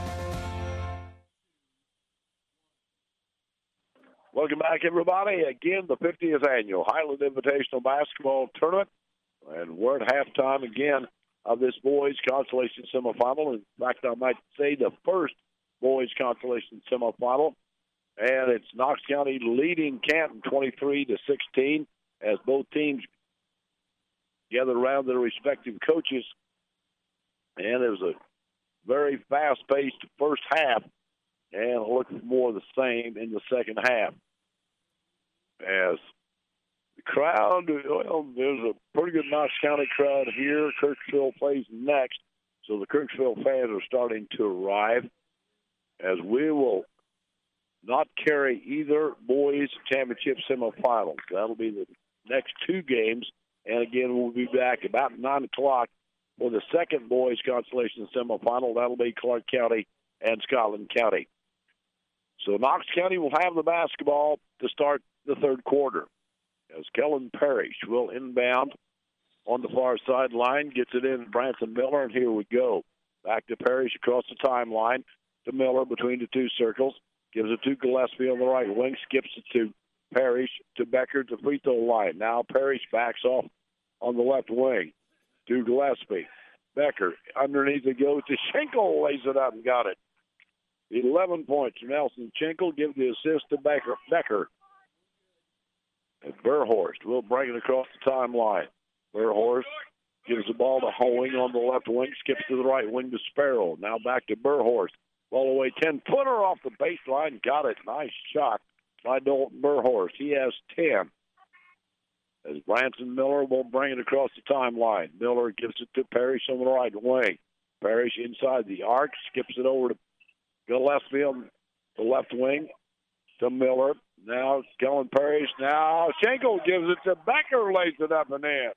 Welcome back, everybody. Again, the fiftieth Annual Highland Invitational Basketball Tournament. And we're at halftime again of this boys' consolation semifinal. In fact, I might say the first boys' consolation semifinal. And it's Knox County leading Canton twenty-three to sixteen. As both teams gather around their respective coaches. And it was a very fast-paced first half, and look for more of the same in the second half. As the crowd, well, there's a pretty good Knox County crowd here. Kirksville plays next, so the Kirksville fans are starting to arrive, as we will not carry either boys' championship semifinals. That'll be the next two games, and again, we'll be back about nine o'clock for the second boys' consolation semifinal. That'll be Clark County and Scotland County. So Knox County will have the basketball to start the third quarter, as Kellen Parrish will inbound on the far sideline, gets it in Branson Miller, and here we go. Back to Parrish across the timeline to Miller between the two circles. Gives it to Gillespie on the right wing. Skips it to Parrish to Becker to free throw line. Now Parrish backs off on the left wing to Gillespie. Becker underneath it goes to Schenkel. Lays it up and got it. eleven points for Nelson Schenkel. Give the assist to Becker. Becker. And Burhorst will bring it across the timeline. Burhorst gives the ball to Hoeing on the left wing. Skips to the right wing to Sparrow. Now back to Burhorst. Ball away ten-footer off the baseline. Got it. Nice shot by Dalton Burhorst. He has ten. As Branson Miller will bring it across the timeline. Miller gives it to Parrish on the right wing. Parrish inside the arc. Skips it over to Gillespie on the left wing to Miller. Now Kellen Parrish. Now Schenkel gives it to Becker. Lays it up and in.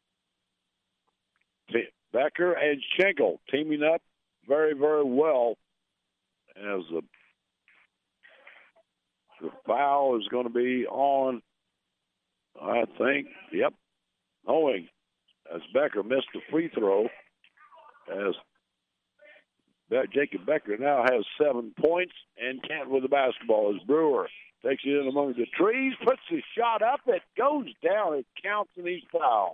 Becker and Schenkel teaming up very, very well. As the, the foul is going to be on, I think, yep, Hoeing, as Becker missed the free throw, as Jacob Becker now has seven points and can't with the basketball as Brewer takes it in among the trees, puts the shot up, it goes down, it counts, and he's fouled.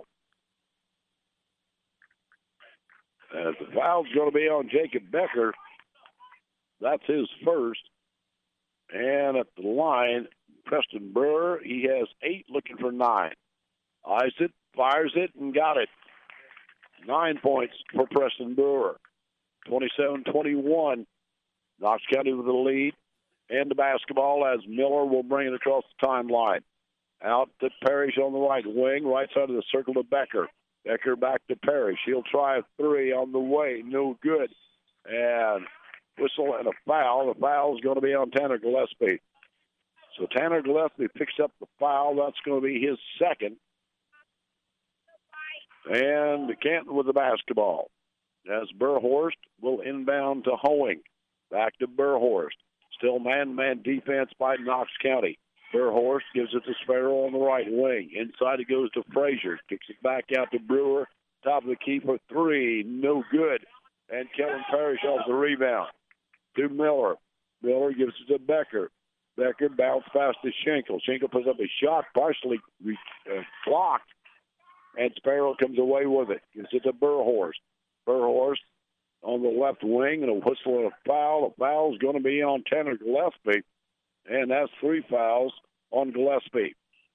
As the foul's going to be on Jacob Becker. That's his first. And at the line, Preston Brewer, he has eight, looking for nine. Eyes it, fires it, and got it. Nine points for Preston Brewer. twenty-seven twenty-one. Knox County with the lead. And the basketball as Miller will bring it across the timeline. Out to Parrish on the right wing, right side of the circle to Becker. Becker back to Parrish. He'll try a three on the way. No good. And whistle and a foul. The foul is going to be on Tanner Gillespie. So Tanner Gillespie picks up the foul. That's going to be his second. And Canton with the basketball. As Burhorst will inbound to Hoeing. Back to Burhorst. Still man-to-man defense by Knox County. Burhorst gives it to Sparrow on the right wing. Inside it goes to Frazier. Kicks it back out to Brewer. Top of the key for three. No good. And Kellen Parrish off the rebound. To Miller. Miller gives it to Becker. Becker bounced past to Schenkel. Schenkel puts up a shot, partially uh, blocked, and Sparrow comes away with it. Gives it to Burhorst. Burhorst on the left wing, and a whistle and a foul. The foul is going to be on Tanner Gillespie, and that's three fouls on Gillespie.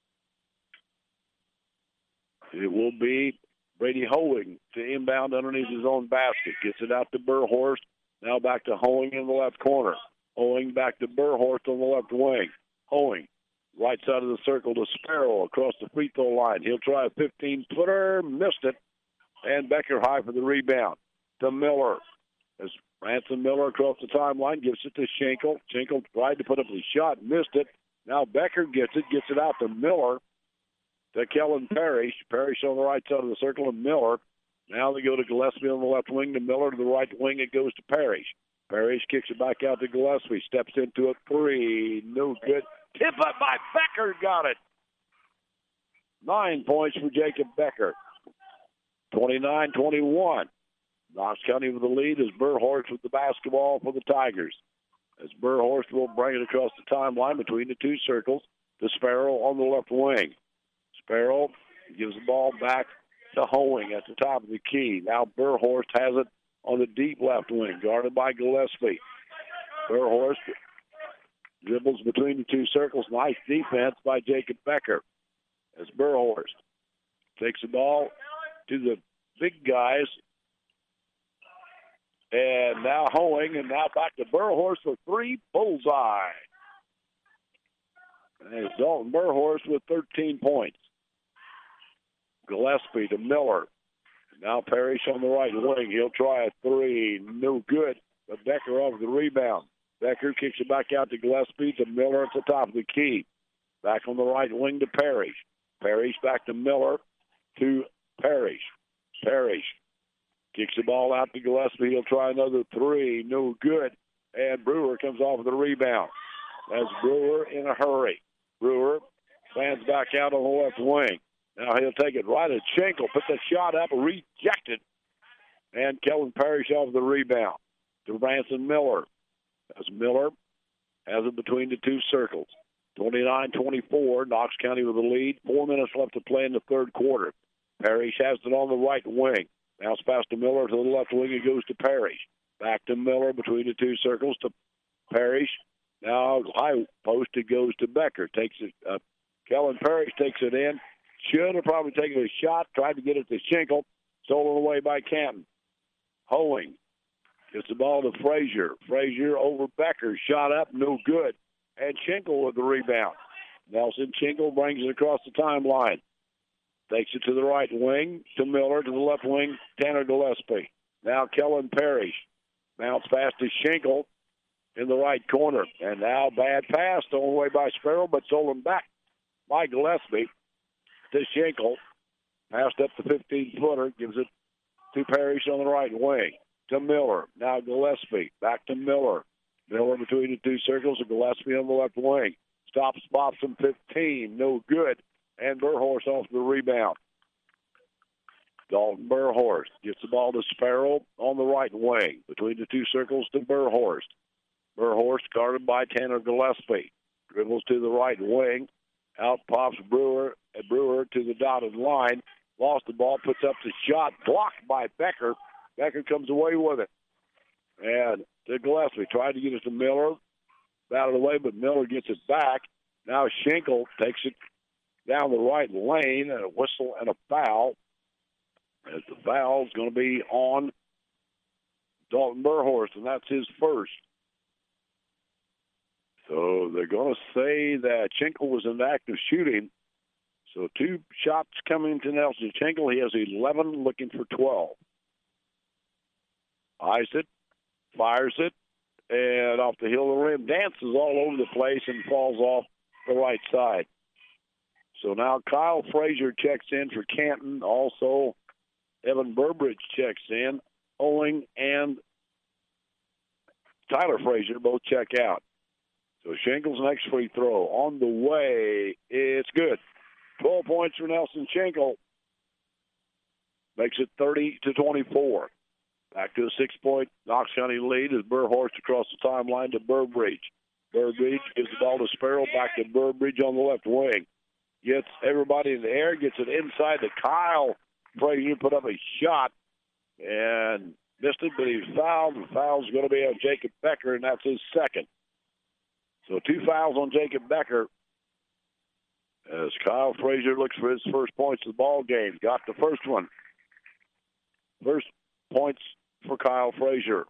It will be Brady Hoeing to inbound underneath his own basket. Gets it out to Burhorst. Now back to Hoeing in the left corner. Hoeing back to Burhorst on the left wing. Hoeing, right side of the circle to Sparrow across the free throw line. He'll try a fifteen-footer, missed it, and Becker high for the rebound. To Miller. As Branson Miller across the timeline gives it to Schenkel. Schenkel tried to put up a shot, missed it. Now Becker gets it, gets it out to Miller. To Kellen Parrish. Parrish on the right side of the circle, and Miller. Now they go to Gillespie on the left wing, to Miller to the right wing. It goes to Parrish. Parrish kicks it back out to Gillespie. Steps into a three. No good. Tip up by Becker. Got it. Nine points for Jacob Becker. twenty-nine twenty-one. Knox County with the lead as Burhorst with the basketball for the Tigers. As Burhorst will bring it across the timeline between the two circles to Sparrow on the left wing. Sparrow gives the ball back to Hoeing at the top of the key. Now Burhorst has it on the deep left wing, guarded by Gillespie. Burhorst dribbles between the two circles. Nice defense by Jacob Becker. As Burhorst takes the ball to the big guys. And now Hoeing, and now back to Burhorst for three. Bullseye. And it's Dalton Burhorst with thirteen points. Gillespie to Miller. Now Parrish on the right wing. He'll try a three. No good. But Becker off the rebound. Becker kicks it back out to Gillespie to Miller at the top of the key. Back on the right wing to Parrish. Parrish back to Miller to Parrish. Parrish kicks the ball out to Gillespie. He'll try another three. No good. And Brewer comes off of the rebound. That's Brewer in a hurry. Brewer stands back out on the left wing. Now he'll take it right at Schenkel. Put the shot up, rejected. And Kellen Parrish off the rebound to Branson Miller. As Miller has it between the two circles. twenty-nine twenty-four, Knox County with the lead. Four minutes left to play in the third quarter. Parrish has it on the right wing. Bounce pass to Miller to the left wing. It goes to Parrish. Back to Miller between the two circles to Parrish. Now high post. It goes to Becker. Takes it. Uh, Kellen Parrish takes it in. Should have probably taken a shot. Tried to get it to Schenkel. Stolen away by Canton. Hoeing gets the ball to Frazier. Frazier over Becker. Shot up. No good. And Schenkel with the rebound. Nelson Schenkel brings it across the timeline. Takes it to the right wing, to Miller, to the left wing, Tanner Gillespie. Now Kellen Parrish. Bounce pass to Schenkel in the right corner. And now bad pass, stolen away by Sparrow, but stolen back by Gillespie to Schenkel. Passed up the fifteen-footer, gives it to Parrish on the right wing. To Miller. Now Gillespie. Back to Miller. Miller between the two circles, and Gillespie on the left wing. Stops, pops from fifteen. No good. And Burhorst off the rebound. Dalton Burhorst gets the ball to Sparrow on the right wing. Between the two circles to Burhorst. Burhorst guarded by Tanner Gillespie. Dribbles to the right wing. Out pops Brewer. And Brewer to the dotted line. Lost the ball, puts up the shot. Blocked by Becker. Becker comes away with it. And to Gillespie. Tried to get it to Miller. Batted away, but Miller gets it back. Now Schenkel takes it down the right lane, and a whistle and a foul. As the foul is going to be on Dalton Burhorst, and that's his first. So they're going to say that Schenkel was in active shooting. So two shots coming to Nelson Schenkel. He has eleven, looking for twelve. Eyes it, fires it, and off the hill of the rim, dances all over the place and falls off the right side. So now Kyle Frazier checks in for Canton. Also, Evan Burbridge checks in. Owing and Tyler Frazier both check out. So Schenkel's next free throw on the way. It's good. twelve points for Nelson Schenkel. Makes it thirty to twenty-four. Back to a six-point Knox County lead as Burhorst across the timeline to Burbridge. Burbridge gives the ball to Sparrow. Back to Burbridge on the left wing. Gets everybody in the air. Gets it inside to Kyle Frazier. Put up a shot and missed it, but he's fouled. The foul's going to be on Jacob Becker, and that's his second. So two fouls on Jacob Becker as Kyle Frazier looks for his first points of the ball game. Got the first one. First points for Kyle Frazier.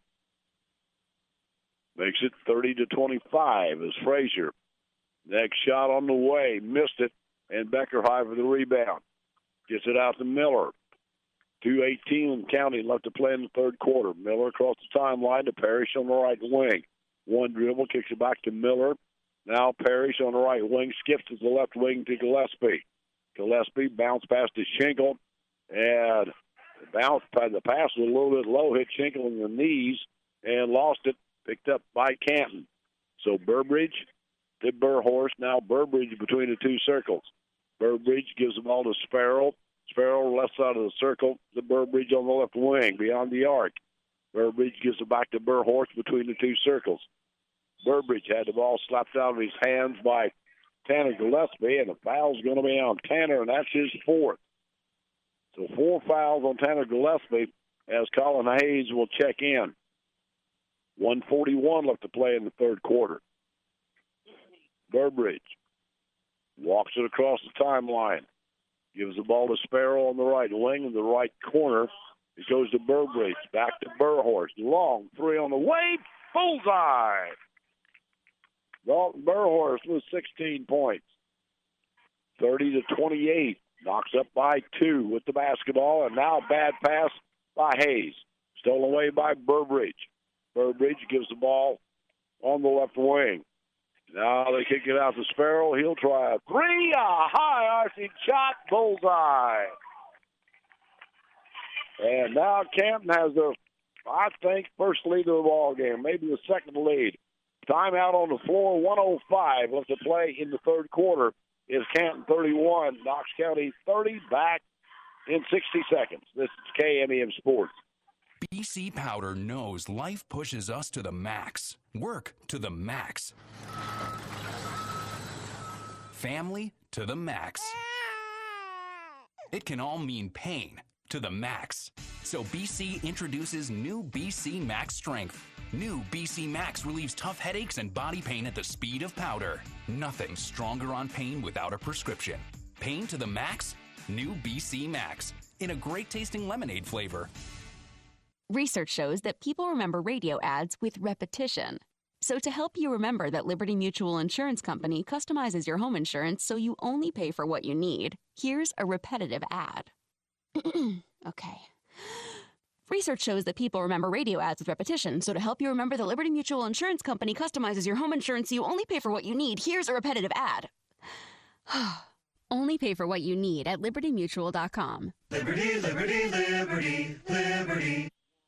Makes it thirty to twenty-five as Frazier. Next shot on the way. Missed it. And Becker high for the rebound. Gets it out to Miller. two eighteen county left to play in the third quarter. Miller across the timeline to Parrish on the right wing. One dribble, kicks it back to Miller. Now Parrish on the right wing, skips to the left wing to Gillespie. Gillespie bounce pass to Schenkel. And the bounce, the pass was a little bit low, hit Schenkel in the knees and lost it. Picked up by Canton. So Burbridge to Burhorst. Now Burbridge between the two circles. Burbridge gives the ball to Sparrow. Sparrow left side of the circle. The Burbridge on the left wing beyond the arc. Burbridge gives it back to Burhorst between the two circles. Burbridge had the ball slapped out of his hands by Tanner Gillespie, and the foul's going to be on Tanner, and that's his fourth. So four fouls on Tanner Gillespie as Colin Hayes will check in. one forty-one left to play in the third quarter. Burbridge walks it across the timeline. Gives the ball to Sparrow on the right wing in the right corner. It goes to Burbridge. Back to Burhorst. Long three on the way. Bullseye. Dalton Burhorst with sixteen points. thirty to twenty-eight. Knocks up by two with the basketball. And now bad pass by Hayes. Stolen away by Burbridge. Burbridge gives the ball on the left wing. Now they kick it out to Sparrow. He'll try a three. A high arcing shot. Bullseye. And now Canton has their, I think, first lead of the ball game, maybe the second lead. Timeout on the floor, one oh five left to play in the third quarter. Is Canton thirty-one, Knox County thirty, back in sixty seconds. This is K M E M Sports. B C Powder knows life pushes us to the max. Work to the max. Family to the max. It can all mean pain to the max. So B C introduces new B C Max Strength. New B C Max relieves tough headaches and body pain at the speed of powder. Nothing stronger on pain without a prescription. Pain to the max? New B C Max. In a great tasting lemonade flavor. Research shows that people remember radio ads with repetition. So to help you remember that Liberty Mutual Insurance Company customizes your home insurance so you only pay for what you need, here's a repetitive ad. Okay. Research shows that people remember radio ads with repetition, so to help you remember that Liberty Mutual Insurance Company customizes your home insurance so you only pay for what you need, here's a repetitive ad. Only pay for what you need at liberty mutual dot com. Liberty, liberty, liberty, liberty.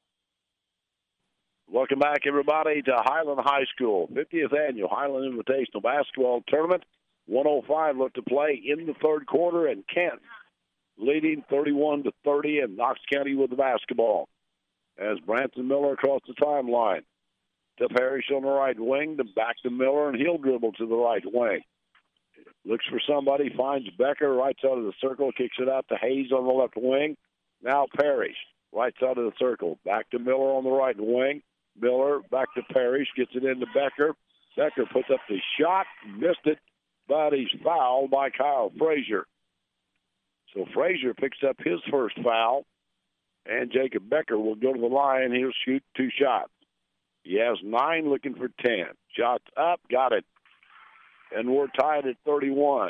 Welcome back, everybody, to Highland High School, fiftieth Annual Highland Invitational Basketball Tournament. one oh five left to play in the third quarter, and Kent leading thirty-one to thirty, and Knox County with the basketball. As Branson Miller across the timeline to Parrish on the right wing, to back to Miller, and he'll dribble to the right wing. Looks for somebody, finds Becker, right side of the circle, kicks it out to Hayes on the left wing. Now Parrish, right side of the circle, back to Miller on the right wing. Miller back to Parrish, gets it into Becker. Becker puts up the shot, missed it, but he's fouled by Kyle Frazier. So Frazier picks up his first foul, and Jacob Becker will go to the line. He'll shoot two shots. He has nine, looking for ten. Shots up, got it. And we're tied at thirty-one.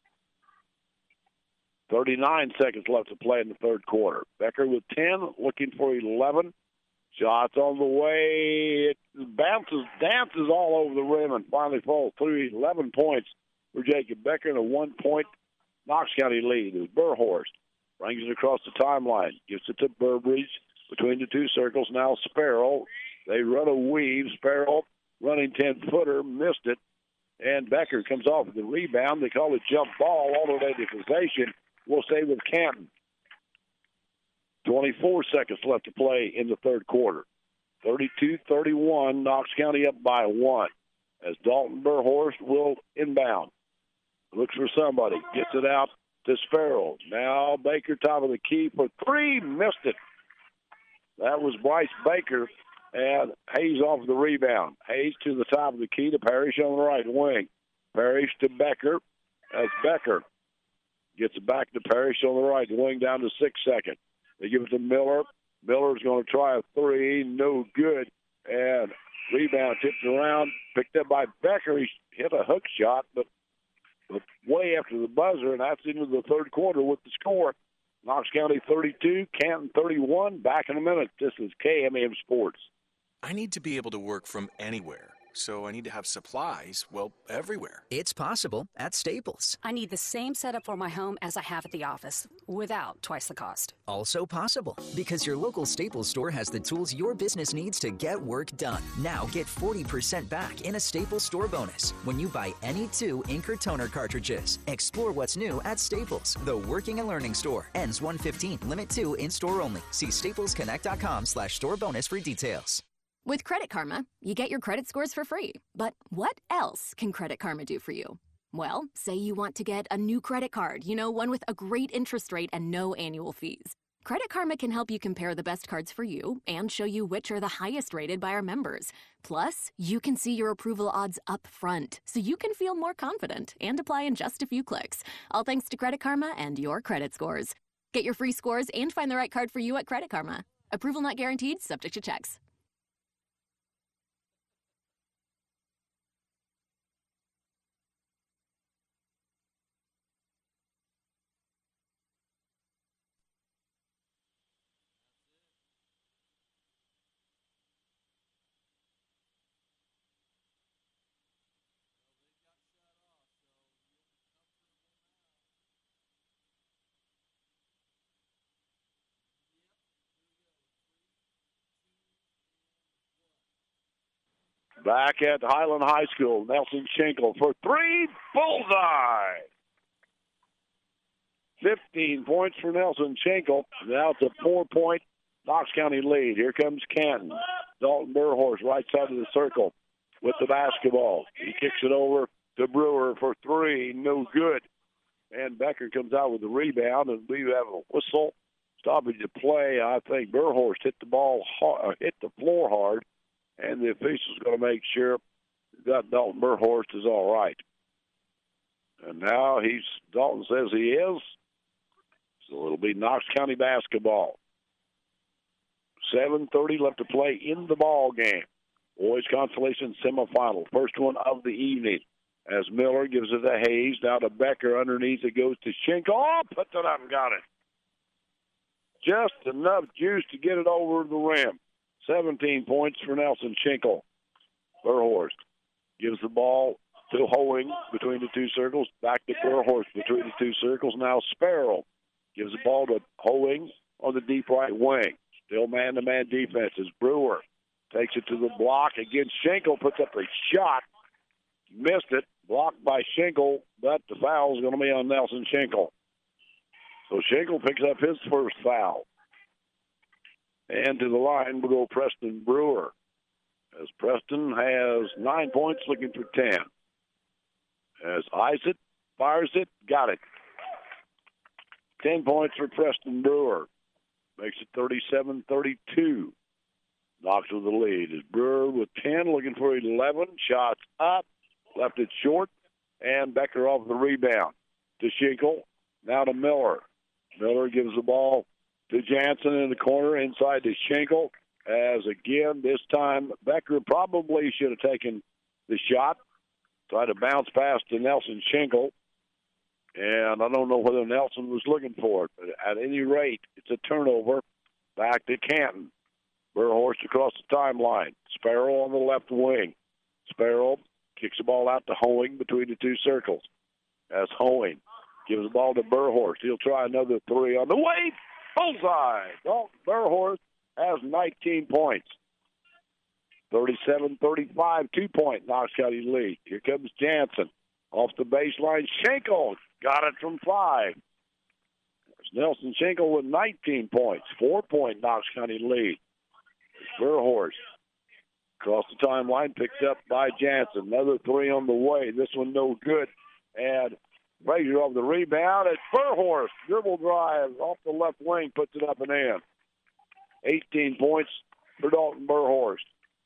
thirty-nine seconds left to play in the third quarter. Becker with ten, looking for eleven. Shots on the way. It bounces, dances all over the rim, and finally falls through. eleven points for Jacob Becker, and a one-point Knox County lead as Burhorst brings it across the timeline. Gives it to Burbridge between the two circles. Now Sparrow. They run a weave. Sparrow running ten-footer, missed it. And Becker comes off with the rebound. They call it jump ball. Alternative possession will stay with Canton. twenty-four seconds left to play in the third quarter. thirty-two thirty-one, Knox County up by one. As Dalton Burhorst will inbound. Looks for somebody. Gets it out to Sparrow. Now Baker, top of the key for three. Missed it. That was Bryce Baker. And Hayes off the rebound. Hayes to the top of the key to Parrish on the right wing. Parrish to Becker. As Becker gets it back to Parrish on the right wing down to six seconds. They give it to Miller. Miller's going to try a three. No good. And rebound tipped around. Picked up by Becker. He hit a hook shot, but, but way after the buzzer, and that's into the third quarter with the score. Knox County thirty-two, Canton thirty-one. Back in a minute. This is K M E M Sports. I need to be able to work from anywhere, so I need to have supplies, well, everywhere. It's possible at Staples. I need the same setup for my home as I have at the office, without twice the cost. Also possible, because your local Staples store has the tools your business needs to get work done. Now get forty percent back in a Staples store bonus when you buy any two ink or toner cartridges. Explore what's new at Staples, the working and learning store. Ends one fifteen, limit two, in-store only. See staplesconnect.com slash store bonus for details. With Credit Karma, you get your credit scores for free. But what else can Credit Karma do for you? Well, say you want to get a new credit card, you know, one with a great interest rate and no annual fees. Credit Karma can help you compare the best cards for you and show you which are the highest rated by our members. Plus, you can see your approval odds up front, so you can feel more confident and apply in just a few clicks. All thanks to Credit Karma and your credit scores. Get your free scores and find the right card for you at Credit Karma. Approval not guaranteed, subject to checks. Back at Highland High School, Nelson Schenkel for three, bullseye. fifteen points for Nelson Schenkel. Now it's a four-point Knox County lead. Here comes Canton. Dalton Burhorse, right side of the circle with the basketball. He kicks it over to Brewer for three. No good. And Becker comes out with the rebound, and we have a whistle stoppage of play. I think Burhorse hit the ball, hard, hit the floor hard, and the official's going to make sure that Dalton Burhorse is all right. And now he's Dalton says he is. So it'll be Knox County basketball. seven thirty left to play in the ball game. Boys Consolation semifinal, first one of the evening. As Miller gives it to Hayes, now to Becker underneath. It goes to Schenkel. Oh, puts it up and got it. Just enough juice to get it over the rim. seventeen points for Nelson Schenkel. Burhorse gives the ball to Hoeing between the two circles. Back to Burhorse between the two circles. Now Sparrow gives the ball to Hoeing on the deep right wing. Still man-to-man defenses. Brewer takes it to the block. Again, Schenkel puts up a shot. Missed it. Blocked by Schenkel, but the foul is going to be on Nelson Schenkel. So Schenkel picks up his first foul. And to the line will go Preston Brewer, as Preston has nine points, looking for ten. As Isaac fires it, got it. Ten points for Preston Brewer. Makes it thirty-seven thirty-two. Knox with the lead. Is Brewer with ten, looking for eleven. Shots up. Left it short. And Becker off the rebound. To Schenkel. Now to Miller. Miller gives the ball to Jansen in the corner. Inside to Schenkel. As again, this time, Becker probably should have taken the shot. Tried to bounce pass to Nelson Schenkel. And I don't know whether Nelson was looking for it. But at any rate, it's a turnover. Back to Canton. Burhorse across the timeline. Sparrow on the left wing. Sparrow kicks the ball out to Hoeing between the two circles. As Hoeing gives the ball to Burhorse. He'll try another three on the way. Bullseye. Dalton Burhorse has nineteen points. thirty-seven thirty-five, two-point Knox County lead. Here comes Jansen. Off the baseline, Schenkel got it from five. There's Nelson Schenkel with nineteen points. Four-point Knox County lead. There's Burhorse. Across the timeline, picked up by Jansen. Another three on the way. This one no good. And Frazier off the rebound. It's Burhorse. Dribble drive off the left wing, puts it up and in. eighteen points for Dalton Burhorse.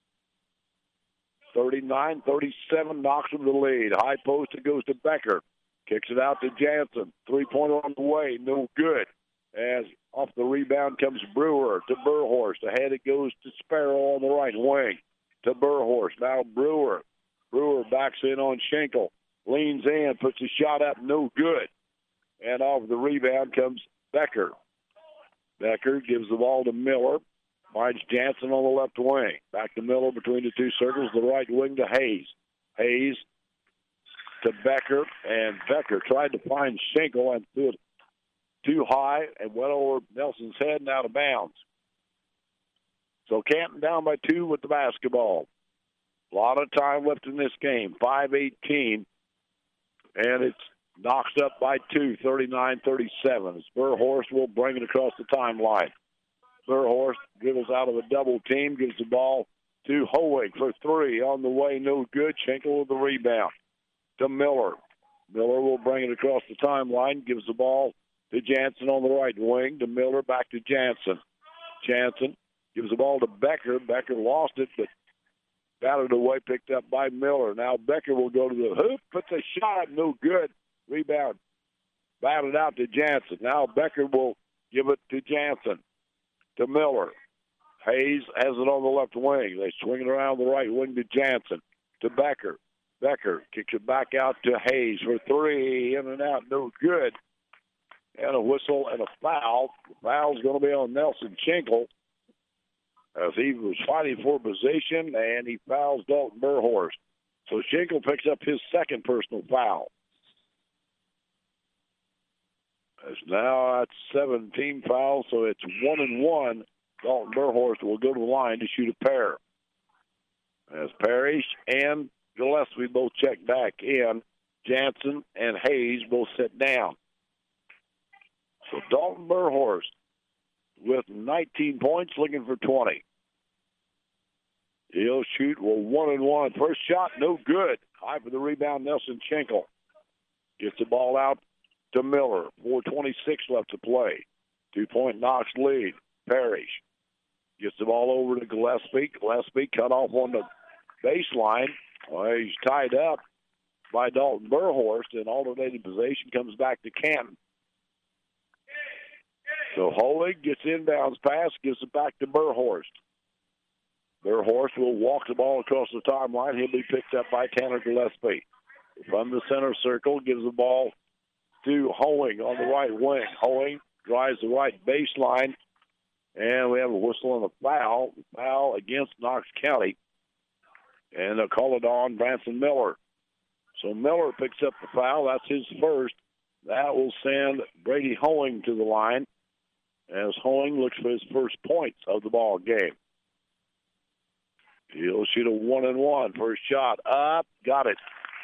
thirty-nine thirty-seven, Knox with the lead. High post, it goes to Becker. Kicks it out to Jansen. Three-pointer on the way, no good. As off the rebound comes Brewer to Burhorse. Ahead it goes to Sparrow on the right wing. To Burhorse. Now Brewer. Brewer backs in on Schenkel. Leans in, puts a shot up, no good. And off the rebound comes Becker. Becker gives the ball to Miller. Finds Jansen on the left wing. Back to Miller between the two circles. The right wing to Hayes. Hayes to Becker. And Becker tried to find Schenkel and threw it too high and went over Nelson's head and out of bounds. So Canton down by two with the basketball. A lot of time left in this game. five eighteen. And it's Knox up by two, thirty-nine thirty-seven. Burhorse will bring it across the timeline. Burhorse dribbles out of a double team, gives the ball to Hoeing for three. On the way, no good. Schenkel with the rebound to Miller. Miller will bring it across the timeline, gives the ball to Jansen on the right wing, to Miller, back to Jansen. Jansen gives the ball to Becker. Becker lost it, but batted away, picked up by Miller. Now Becker will go to the hoop, puts a shot, no good. Rebound batted out to Jansen. Now Becker will give it to Jansen. To Miller. Hayes has it on the left wing. They swing it around the right wing to Jansen. To Becker. Becker kicks it back out to Hayes for three. In and out, no good. And a whistle and a foul. The foul's going to be on Nelson Schenkel as he was fighting for position, and he fouls Dalton Burhorse. So Schenkel picks up his second personal foul. It's now at seventeen fouls, so it's one and one. Dalton Burhorse will go to the line to shoot a pair. As Parrish and Gillespie both check back in, Jansen and Hayes both sit down. So Dalton Burhorse with nineteen points, looking for twenty. He'll shoot well, one and one. First shot, no good. High for the rebound, Nelson Schenkel. Gets the ball out to Miller. four twenty-six left to play. Two-point Knox lead. Parrish gets the ball over to Gillespie. Gillespie cut off on the baseline. Well, he's tied up by Dalton Burhorst, and alternating possession comes back to Canton. So Holig gets inbounds pass, gives it back to Burhorst. Burhorst will walk the ball across the timeline. He'll be picked up by Tanner Gillespie. From the center circle, gives the ball to Holing on the right wing. Holing drives the right baseline, and we have a whistle and a foul. Foul against Knox County. And they'll call it on Branson Miller. So Miller picks up the foul. That's his first. That will send Brady Holing to the line as Holing looks for his first points of the ball game. He'll shoot a one and one. First shot up. Got it.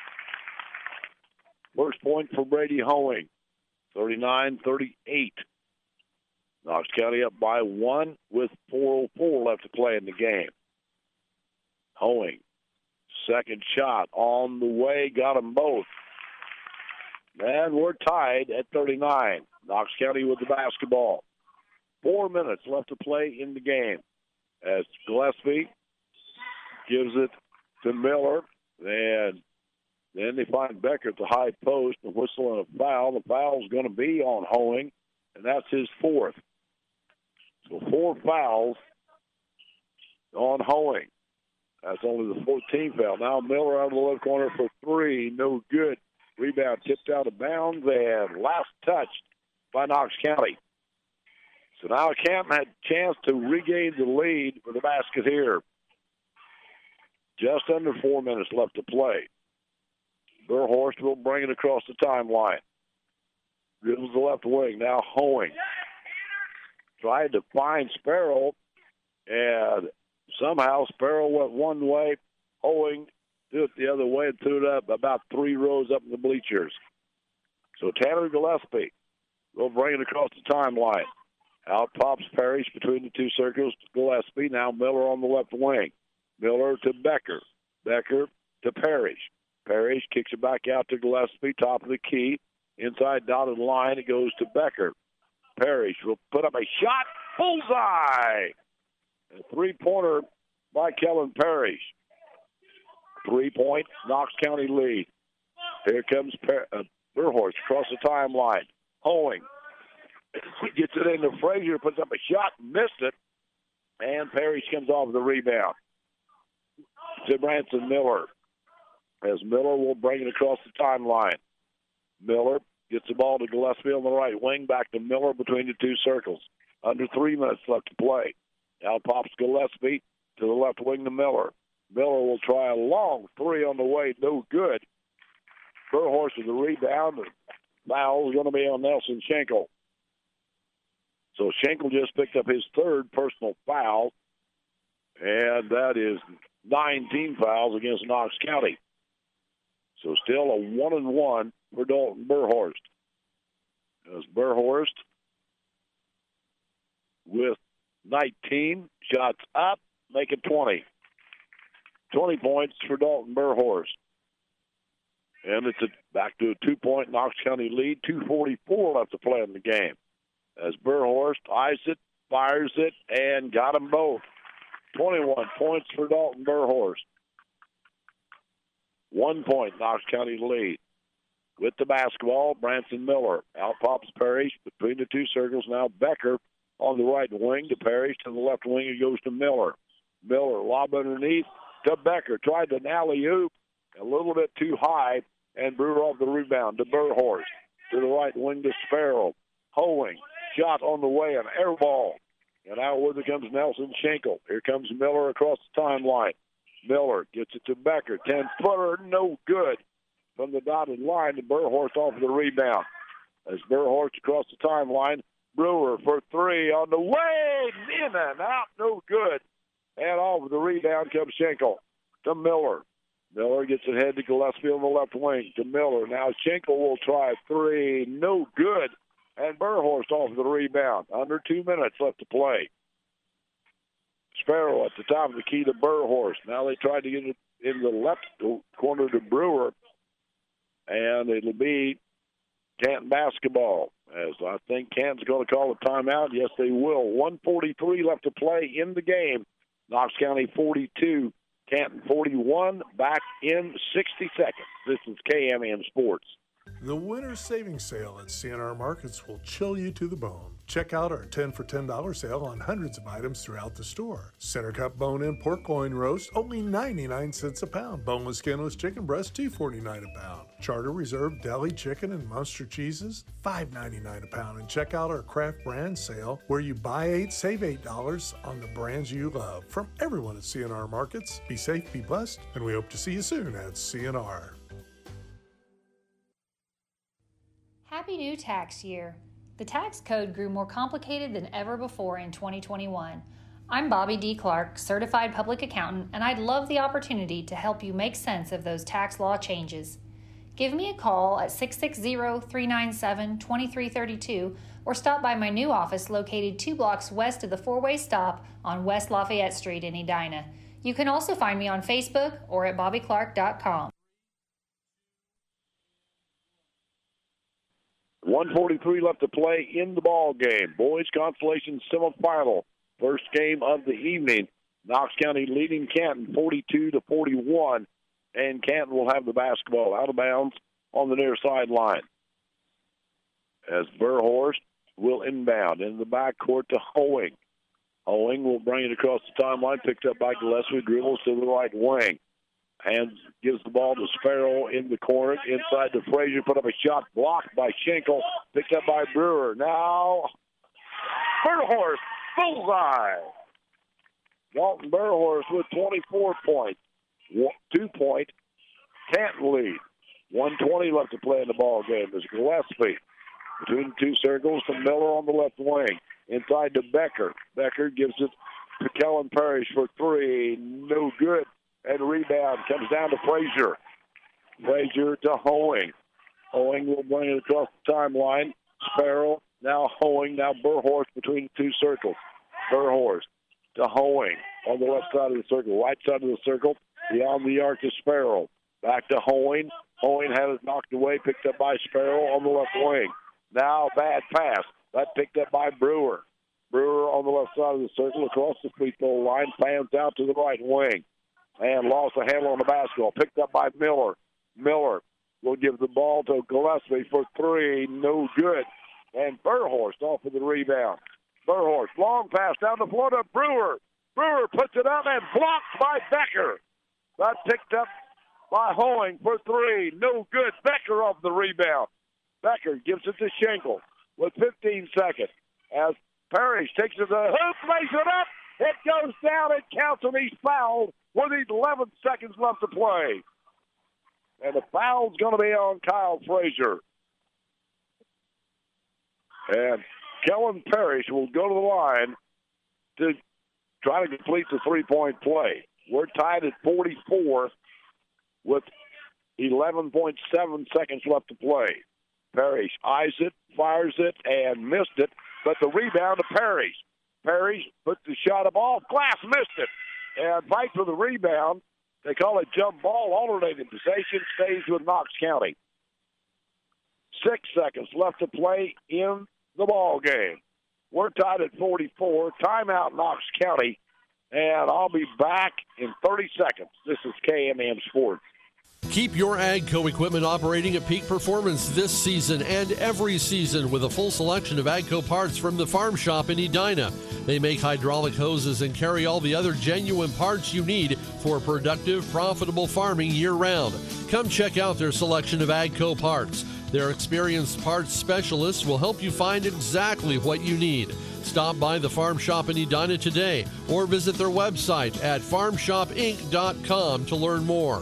First point for Brady Holing. thirty-nine thirty-eight. Knox County up by one with four oh four left to play in the game. Holing. Second shot on the way. Got them both. And we're tied at thirty-nine. Knox County with the basketball. Four minutes left to play in the game as Gillespie gives it to Miller. And then they find Becker at the high post, a whistle and a foul. The foul is going to be on Holing, and that's his fourth. So four fouls on Holing. That's only the fourteenth foul. Now Miller out of the left corner for three. No good. Rebound tipped out of bounds and last touched by Knox County. So now Canton had a chance to regain the lead for the basket here. Just under four minutes left to play. Burhorst will bring it across the timeline. Dribbles the left wing. Now Holing. Tried to find Sparrow, and somehow Sparrow went one way. Holing threw it the other way and threw it up about three rows up in the bleachers. So Tanner Gillespie will bring it across the timeline. Out pops Parrish between the two circles to Gillespie. Now Miller on the left wing. Miller to Becker. Becker to Parrish. Parrish kicks it back out to Gillespie, top of the key. Inside dotted line, it goes to Becker. Parrish will put up a shot. Bullseye! A three-pointer by Kellen Parrish. Three-point, Knox County lead. Here comes per- uh, Burhorst across the timeline. Holing gets it into Frazier, puts up a shot, missed it, and Parrish comes off the rebound. To Branson Miller, as Miller will bring it across the timeline. Miller gets the ball to Gillespie on the right wing, back to Miller between the two circles. Under three minutes left to play. Now pops Gillespie to the left wing to Miller. Miller will try a long three on the way, no good. Burhorst with the rebound. Foul is going to be on Nelson Schenkel. So Schenkel just picked up his third personal foul, and that is nineteen fouls against Knox County. So still a one and one for Dalton Burhorst. As Burhorst with nineteen shots up, make it twenty. twenty points for Dalton Burhorst. And it's a, back to a two-point Knox County lead. two forty-four left to play in the game. As Burhorst eyes it, fires it, and got them both. twenty-one points for Dalton Burhorst. One point, Knox County lead. With the basketball, Branson Miller. Out pops Parrish between the two circles. Now Becker on the right wing to Parrish. To the left wing, it goes to Miller. Miller, lob underneath to Becker. Tried an alley-oop, a little bit too high, and Brewer off the rebound to Burhorst. To the right wing to Sparrow. Holing, shot on the way, an air ball. And out with it comes Nelson Schenkel. Here comes Miller across the timeline. Miller gets it to Becker. ten-footer, no good. From the dotted line to Burhorst off of the rebound. As Burhorst across the timeline, Brewer for three on the way. In and out, no good. And off of the rebound comes Schenkel to Miller. Miller gets it head to Gillespie on the left wing to Miller. Now Schenkel will try three. No good. and Burhorst off the rebound. Under two minutes left to play. Sparrow at the top of the key to Burhorst. Now they try to get it in the left corner to Brewer, and it'll be Canton basketball, as I think Canton's going to call a timeout. Yes, they will. one forty-three left to play in the game. Knox County forty-two, Canton forty-one, back in sixty seconds. This is K M N Sports. The winter savings sale at C N R Markets will chill you to the bone. Check out our ten for ten dollars sale on hundreds of items throughout the store. Center Cut bone-in pork loin roast, only ninety-nine cents a pound. Boneless, skinless chicken breast, two forty-nine a pound. Charter Reserve deli chicken and Munster cheeses, five ninety-nine a pound. And check out our craft brand sale, where you buy eight, save eight dollars on the brands you love. From everyone at C N R Markets, be safe, be blessed, and we hope to see you soon at C N R. Happy new tax year. The tax code grew more complicated than ever before in twenty twenty-one. I'm Bobby D. Clark, certified public accountant, and I'd love the opportunity to help you make sense of those tax law changes. Give me a call at six six zero, three nine seven, two three three two or stop by my new office located two blocks west of the four-way stop on West Lafayette Street in Edina. You can also find me on Facebook or at bobby clark dot com. one forty-three left to play in the ball game. Boys Consolation semifinal, first game of the evening. Knox County leading Canton forty-two to forty-one, and Canton will have the basketball out of bounds on the near sideline. As Burhorst will inbound in the backcourt to Hoeing. Hoeing will bring it across the timeline, picked up by Gillespie, dribbles to the right wing. And gives the ball to Sparrow in the corner, inside to Frazier, put up a shot, blocked by Schenkel, picked up by Brewer. Now, Burhorst, bullseye. Dalton Burhorst with twenty-four points, two-point Canton lead. one twenty left to play in the ball game. There's Gillespie between the two circles to Miller on the left wing, inside to Becker. Becker gives it to Kellen Parrish for three, no good. And rebound comes down to Frazier. Frazier to Hoeing. Hoeing will bring it across the timeline. Sparrow, now Hoeing, now Burhorst between the two circles. Burhorst to Hoeing on the left side of the circle. Right side of the circle, beyond the arc to Sparrow. Back to Hoeing. Hoeing had it knocked away, picked up by Sparrow on the left wing. Now bad pass. That picked up by Brewer. Brewer on the left side of the circle across the free throw line, fans out to the right wing. And lost the handle on the basketball. Picked up by Miller. Miller will give the ball to Gillespie for three. No good. And Burhorst off of the rebound. Burhorst, long pass down the floor to Brewer. Brewer puts it up and blocked by Becker. That picked up by Hoeing for three. No good. Becker off the rebound. Becker gives it to Schenkel with fifteen seconds. As Parrish takes it to the hoop, lays it up. It goes down, it counts, and he's fouled with eleven seconds left to play. And the foul's going to be on Kyle Frazier. And Kellen Parrish will go to the line to try to complete the three-point play. We're tied at forty-four with eleven point seven seconds left to play. Parrish eyes it, fires it, and missed it, but the rebound to Parrish. Parrish put the shot up off glass, missed it, and fight for the rebound. They call it jump ball. Alternating possession stays with Knox County. Six seconds left to play in the ball game. We're tied at forty-four. Timeout, Knox County, and I'll be back in thirty seconds. This is K M M Sports. Keep your AGCO equipment operating at peak performance this season and every season with a full selection of AGCO parts from the Farm Shop in Edina. They make hydraulic hoses and carry all the other genuine parts you need for productive, profitable farming year-round. Come check out their selection of AGCO parts. Their experienced parts specialists will help you find exactly what you need. Stop by the Farm Shop in Edina today or visit their website at farm shop inc dot com to learn more.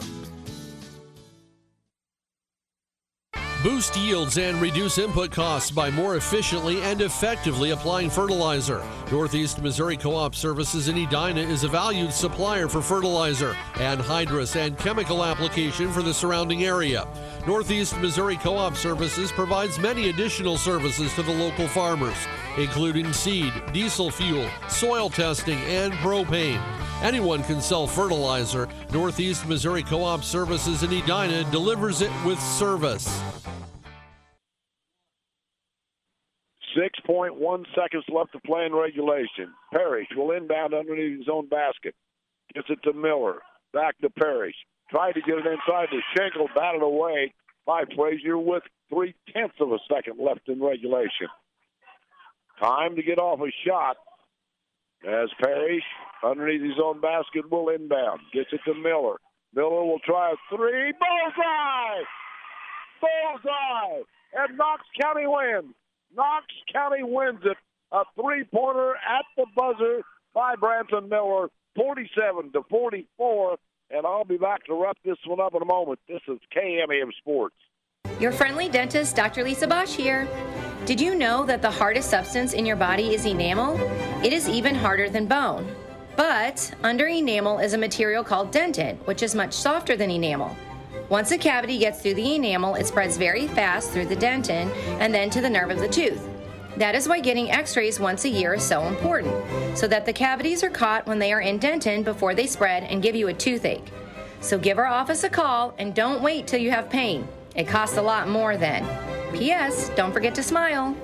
Boost yields and reduce input costs by more efficiently and effectively applying fertilizer. Northeast Missouri Co-op Services in Edina is a valued supplier for fertilizer, anhydrous, and chemical application for the surrounding area. Northeast Missouri Co-op Services provides many additional services to the local farmers, including seed, diesel fuel, soil testing, and propane. Anyone can sell fertilizer. Northeast Missouri Co-op Services in Edina delivers it with service. six point one seconds left to play in regulation. Parrish will inbound underneath his own basket. Gets it to Miller. Back to Parrish. Tried to get it inside to Schenkel, batted away by Frazier with three-tenths of a second left in regulation. Time to get off a shot as Parrish, underneath his own basket, will inbound. Gets it to Miller. Miller will try a three. Bullseye! Bullseye! And Knox County wins. Knox County wins it. A three-pointer at the buzzer by Branson Miller, forty-seven to forty-four. And I'll be back to wrap this one up in a moment. This is K M A M Sports. Your friendly dentist, Doctor Lisa Bosch here. Did you know that the hardest substance in your body is enamel? It is even harder than bone. But under enamel is a material called dentin, which is much softer than enamel. Once a cavity gets through the enamel, it spreads very fast through the dentin and then to the nerve of the tooth. That is why getting x-rays once a year is so important, so that the cavities are caught when they are in dentin before they spread and give you a toothache. So give our office a call and don't wait till you have pain. It costs a lot more then. P S. Don't forget to smile.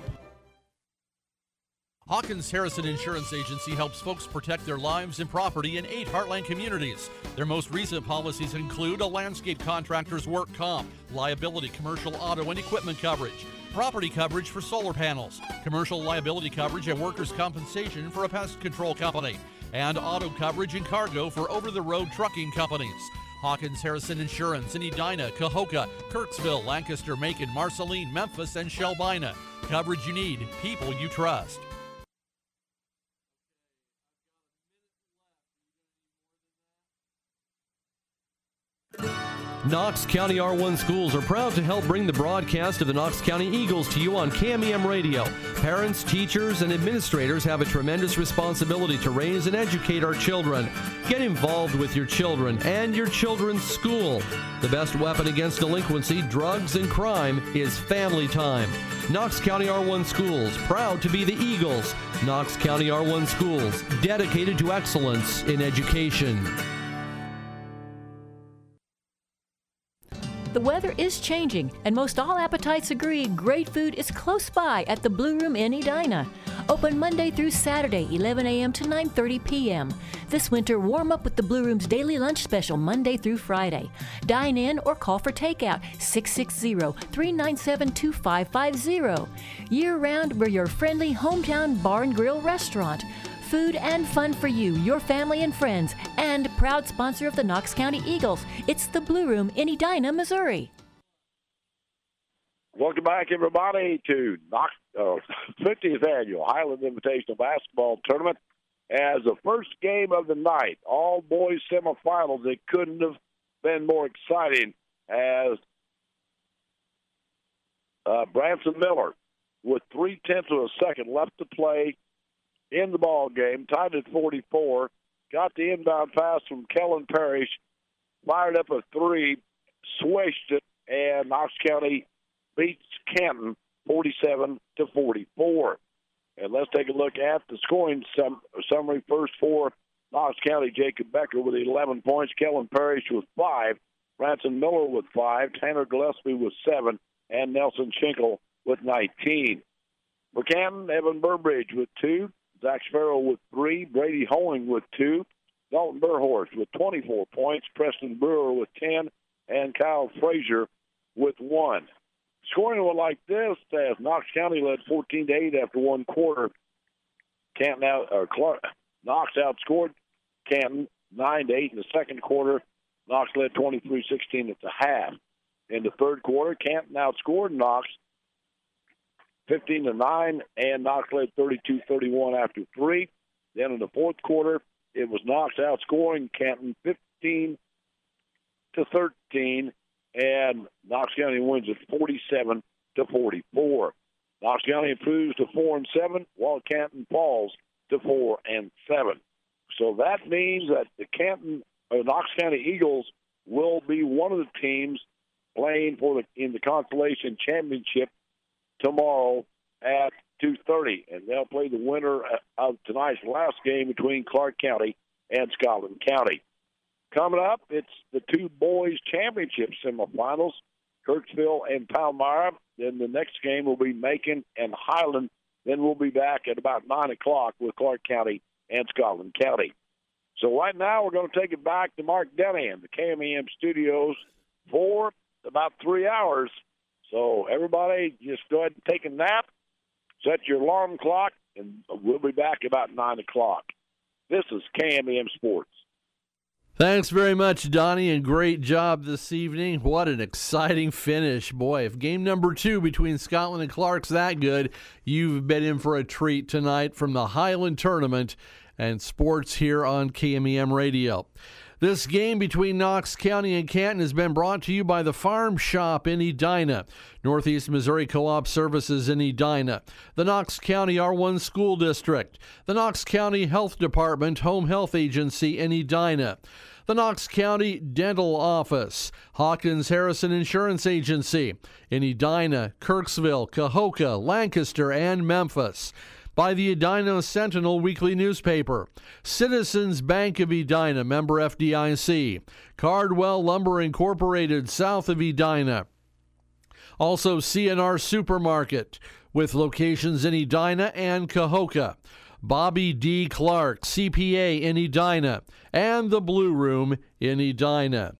Hawkins Harrison Insurance Agency helps folks protect their lives and property in eight Heartland communities. Their most recent policies include a landscape contractor's work comp, liability, commercial auto and equipment coverage, property coverage for solar panels, commercial liability coverage and workers' compensation for a pest control company, and auto coverage and cargo for over-the-road trucking companies. Hawkins Harrison Insurance in Edina, Cahokia, Kirksville, Lancaster, Macon, Marceline, Memphis, and Shelbina. Coverage you need, people you trust. Knox County R one Schools are proud to help bring the broadcast of the Knox County Eagles to you on K M E M Radio. Parents, teachers, and administrators have a tremendous responsibility to raise and educate our children. Get involved with your children and your children's school. The best weapon against delinquency, drugs, and crime is family time. Knox County R one Schools, proud to be the Eagles. Knox County R one Schools, dedicated to excellence in education. The weather is changing, and most all appetites agree great food is close by at the Blue Room in Edina. Open Monday through Saturday, eleven a.m. to nine thirty p.m. This winter, warm up with the Blue Room's daily lunch special Monday through Friday. Dine in or call for takeout, six six zero, three nine seven, two five five zero. Year-round, we're your friendly hometown bar and grill restaurant. Food and fun for you, your family and friends, and proud sponsor of the Knox County Eagles. It's the Blue Room in Edina, Missouri. Welcome back, everybody, to Knox, uh, fiftieth Annual Highland Invitational Basketball Tournament. As the first game of the night, all boys semifinals, it couldn't have been more exciting as uh, Branson Miller, with three-tenths of a second left to play in the ball game, tied at forty-four, got the inbound pass from Kellen Parrish, fired up a three, swished it, and Knox County beats Canton forty-seven to forty-four. And let's take a look at the scoring sum- summary first for Knox County. Jacob Becker with eleven points, Kellen Parrish with five, Branson Miller with five, Tanner Gillespie with seven, and Nelson Schenkel with nineteen. For Canton, Evan Burbridge with two, Zach Sparrow with three, Brady Hoeing with two, Dalton Burhorst with twenty-four points, Preston Brewer with ten, and Kyle Frazier with one. Scoring was like this as Knox County led fourteen to eight after one quarter. Canton out, or Clark, Knox outscored Canton nine to eight in the second quarter. Knox led twenty-three sixteen at the half. In the third quarter, Canton outscored Knox fifteen to nine, and Knox led thirty-two thirty-one after three. Then in the fourth quarter, it was Knox outscoring Canton fifteen to thirteen, and Knox County wins it forty-seven to forty-four. Knox County improves to four and seven, while Canton falls to four and seven. So that means that the Canton or Knox County Eagles will be one of the teams playing for the in the Consolation Championship tomorrow at two thirty, and they'll play the winner of tonight's last game between Clark County and Scotland County. Coming up, it's the two boys championship semifinals, Kirksville and Palmyra. Then the next game will be Macon and Highland. Then we'll be back at about nine o'clock with Clark County and Scotland County. So right now we're going to take it back to Mark Denham, the K M E M studios, for about three hours. So everybody just go ahead and take a nap, set your alarm clock, and we'll be back about nine o'clock. This is K M E M Sports. Thanks very much, Donnie, and great job this evening. What an exciting finish. Boy, if game number two between Scotland and Clark's that good, you've been in for a treat tonight from the Highland Tournament and sports here on K M E M Radio. This game between Knox County and Canton has been brought to you by the Farm Shop in Edina, Northeast Missouri Co-op Services in Edina, the Knox County R one School District, the Knox County Health Department Home Health Agency in Edina, the Knox County Dental Office, Hawkins Harrison Insurance Agency in Edina, Kirksville, Cahokia, Lancaster, and Memphis, by the Edina Sentinel Weekly Newspaper, Citizens Bank of Edina, member F D I C, Cardwell Lumber Incorporated, south of Edina. Also C and R Supermarket, with locations in Edina and Cahokia. Bobby D. Clark, C P A in Edina, and the Blue Room in Edina.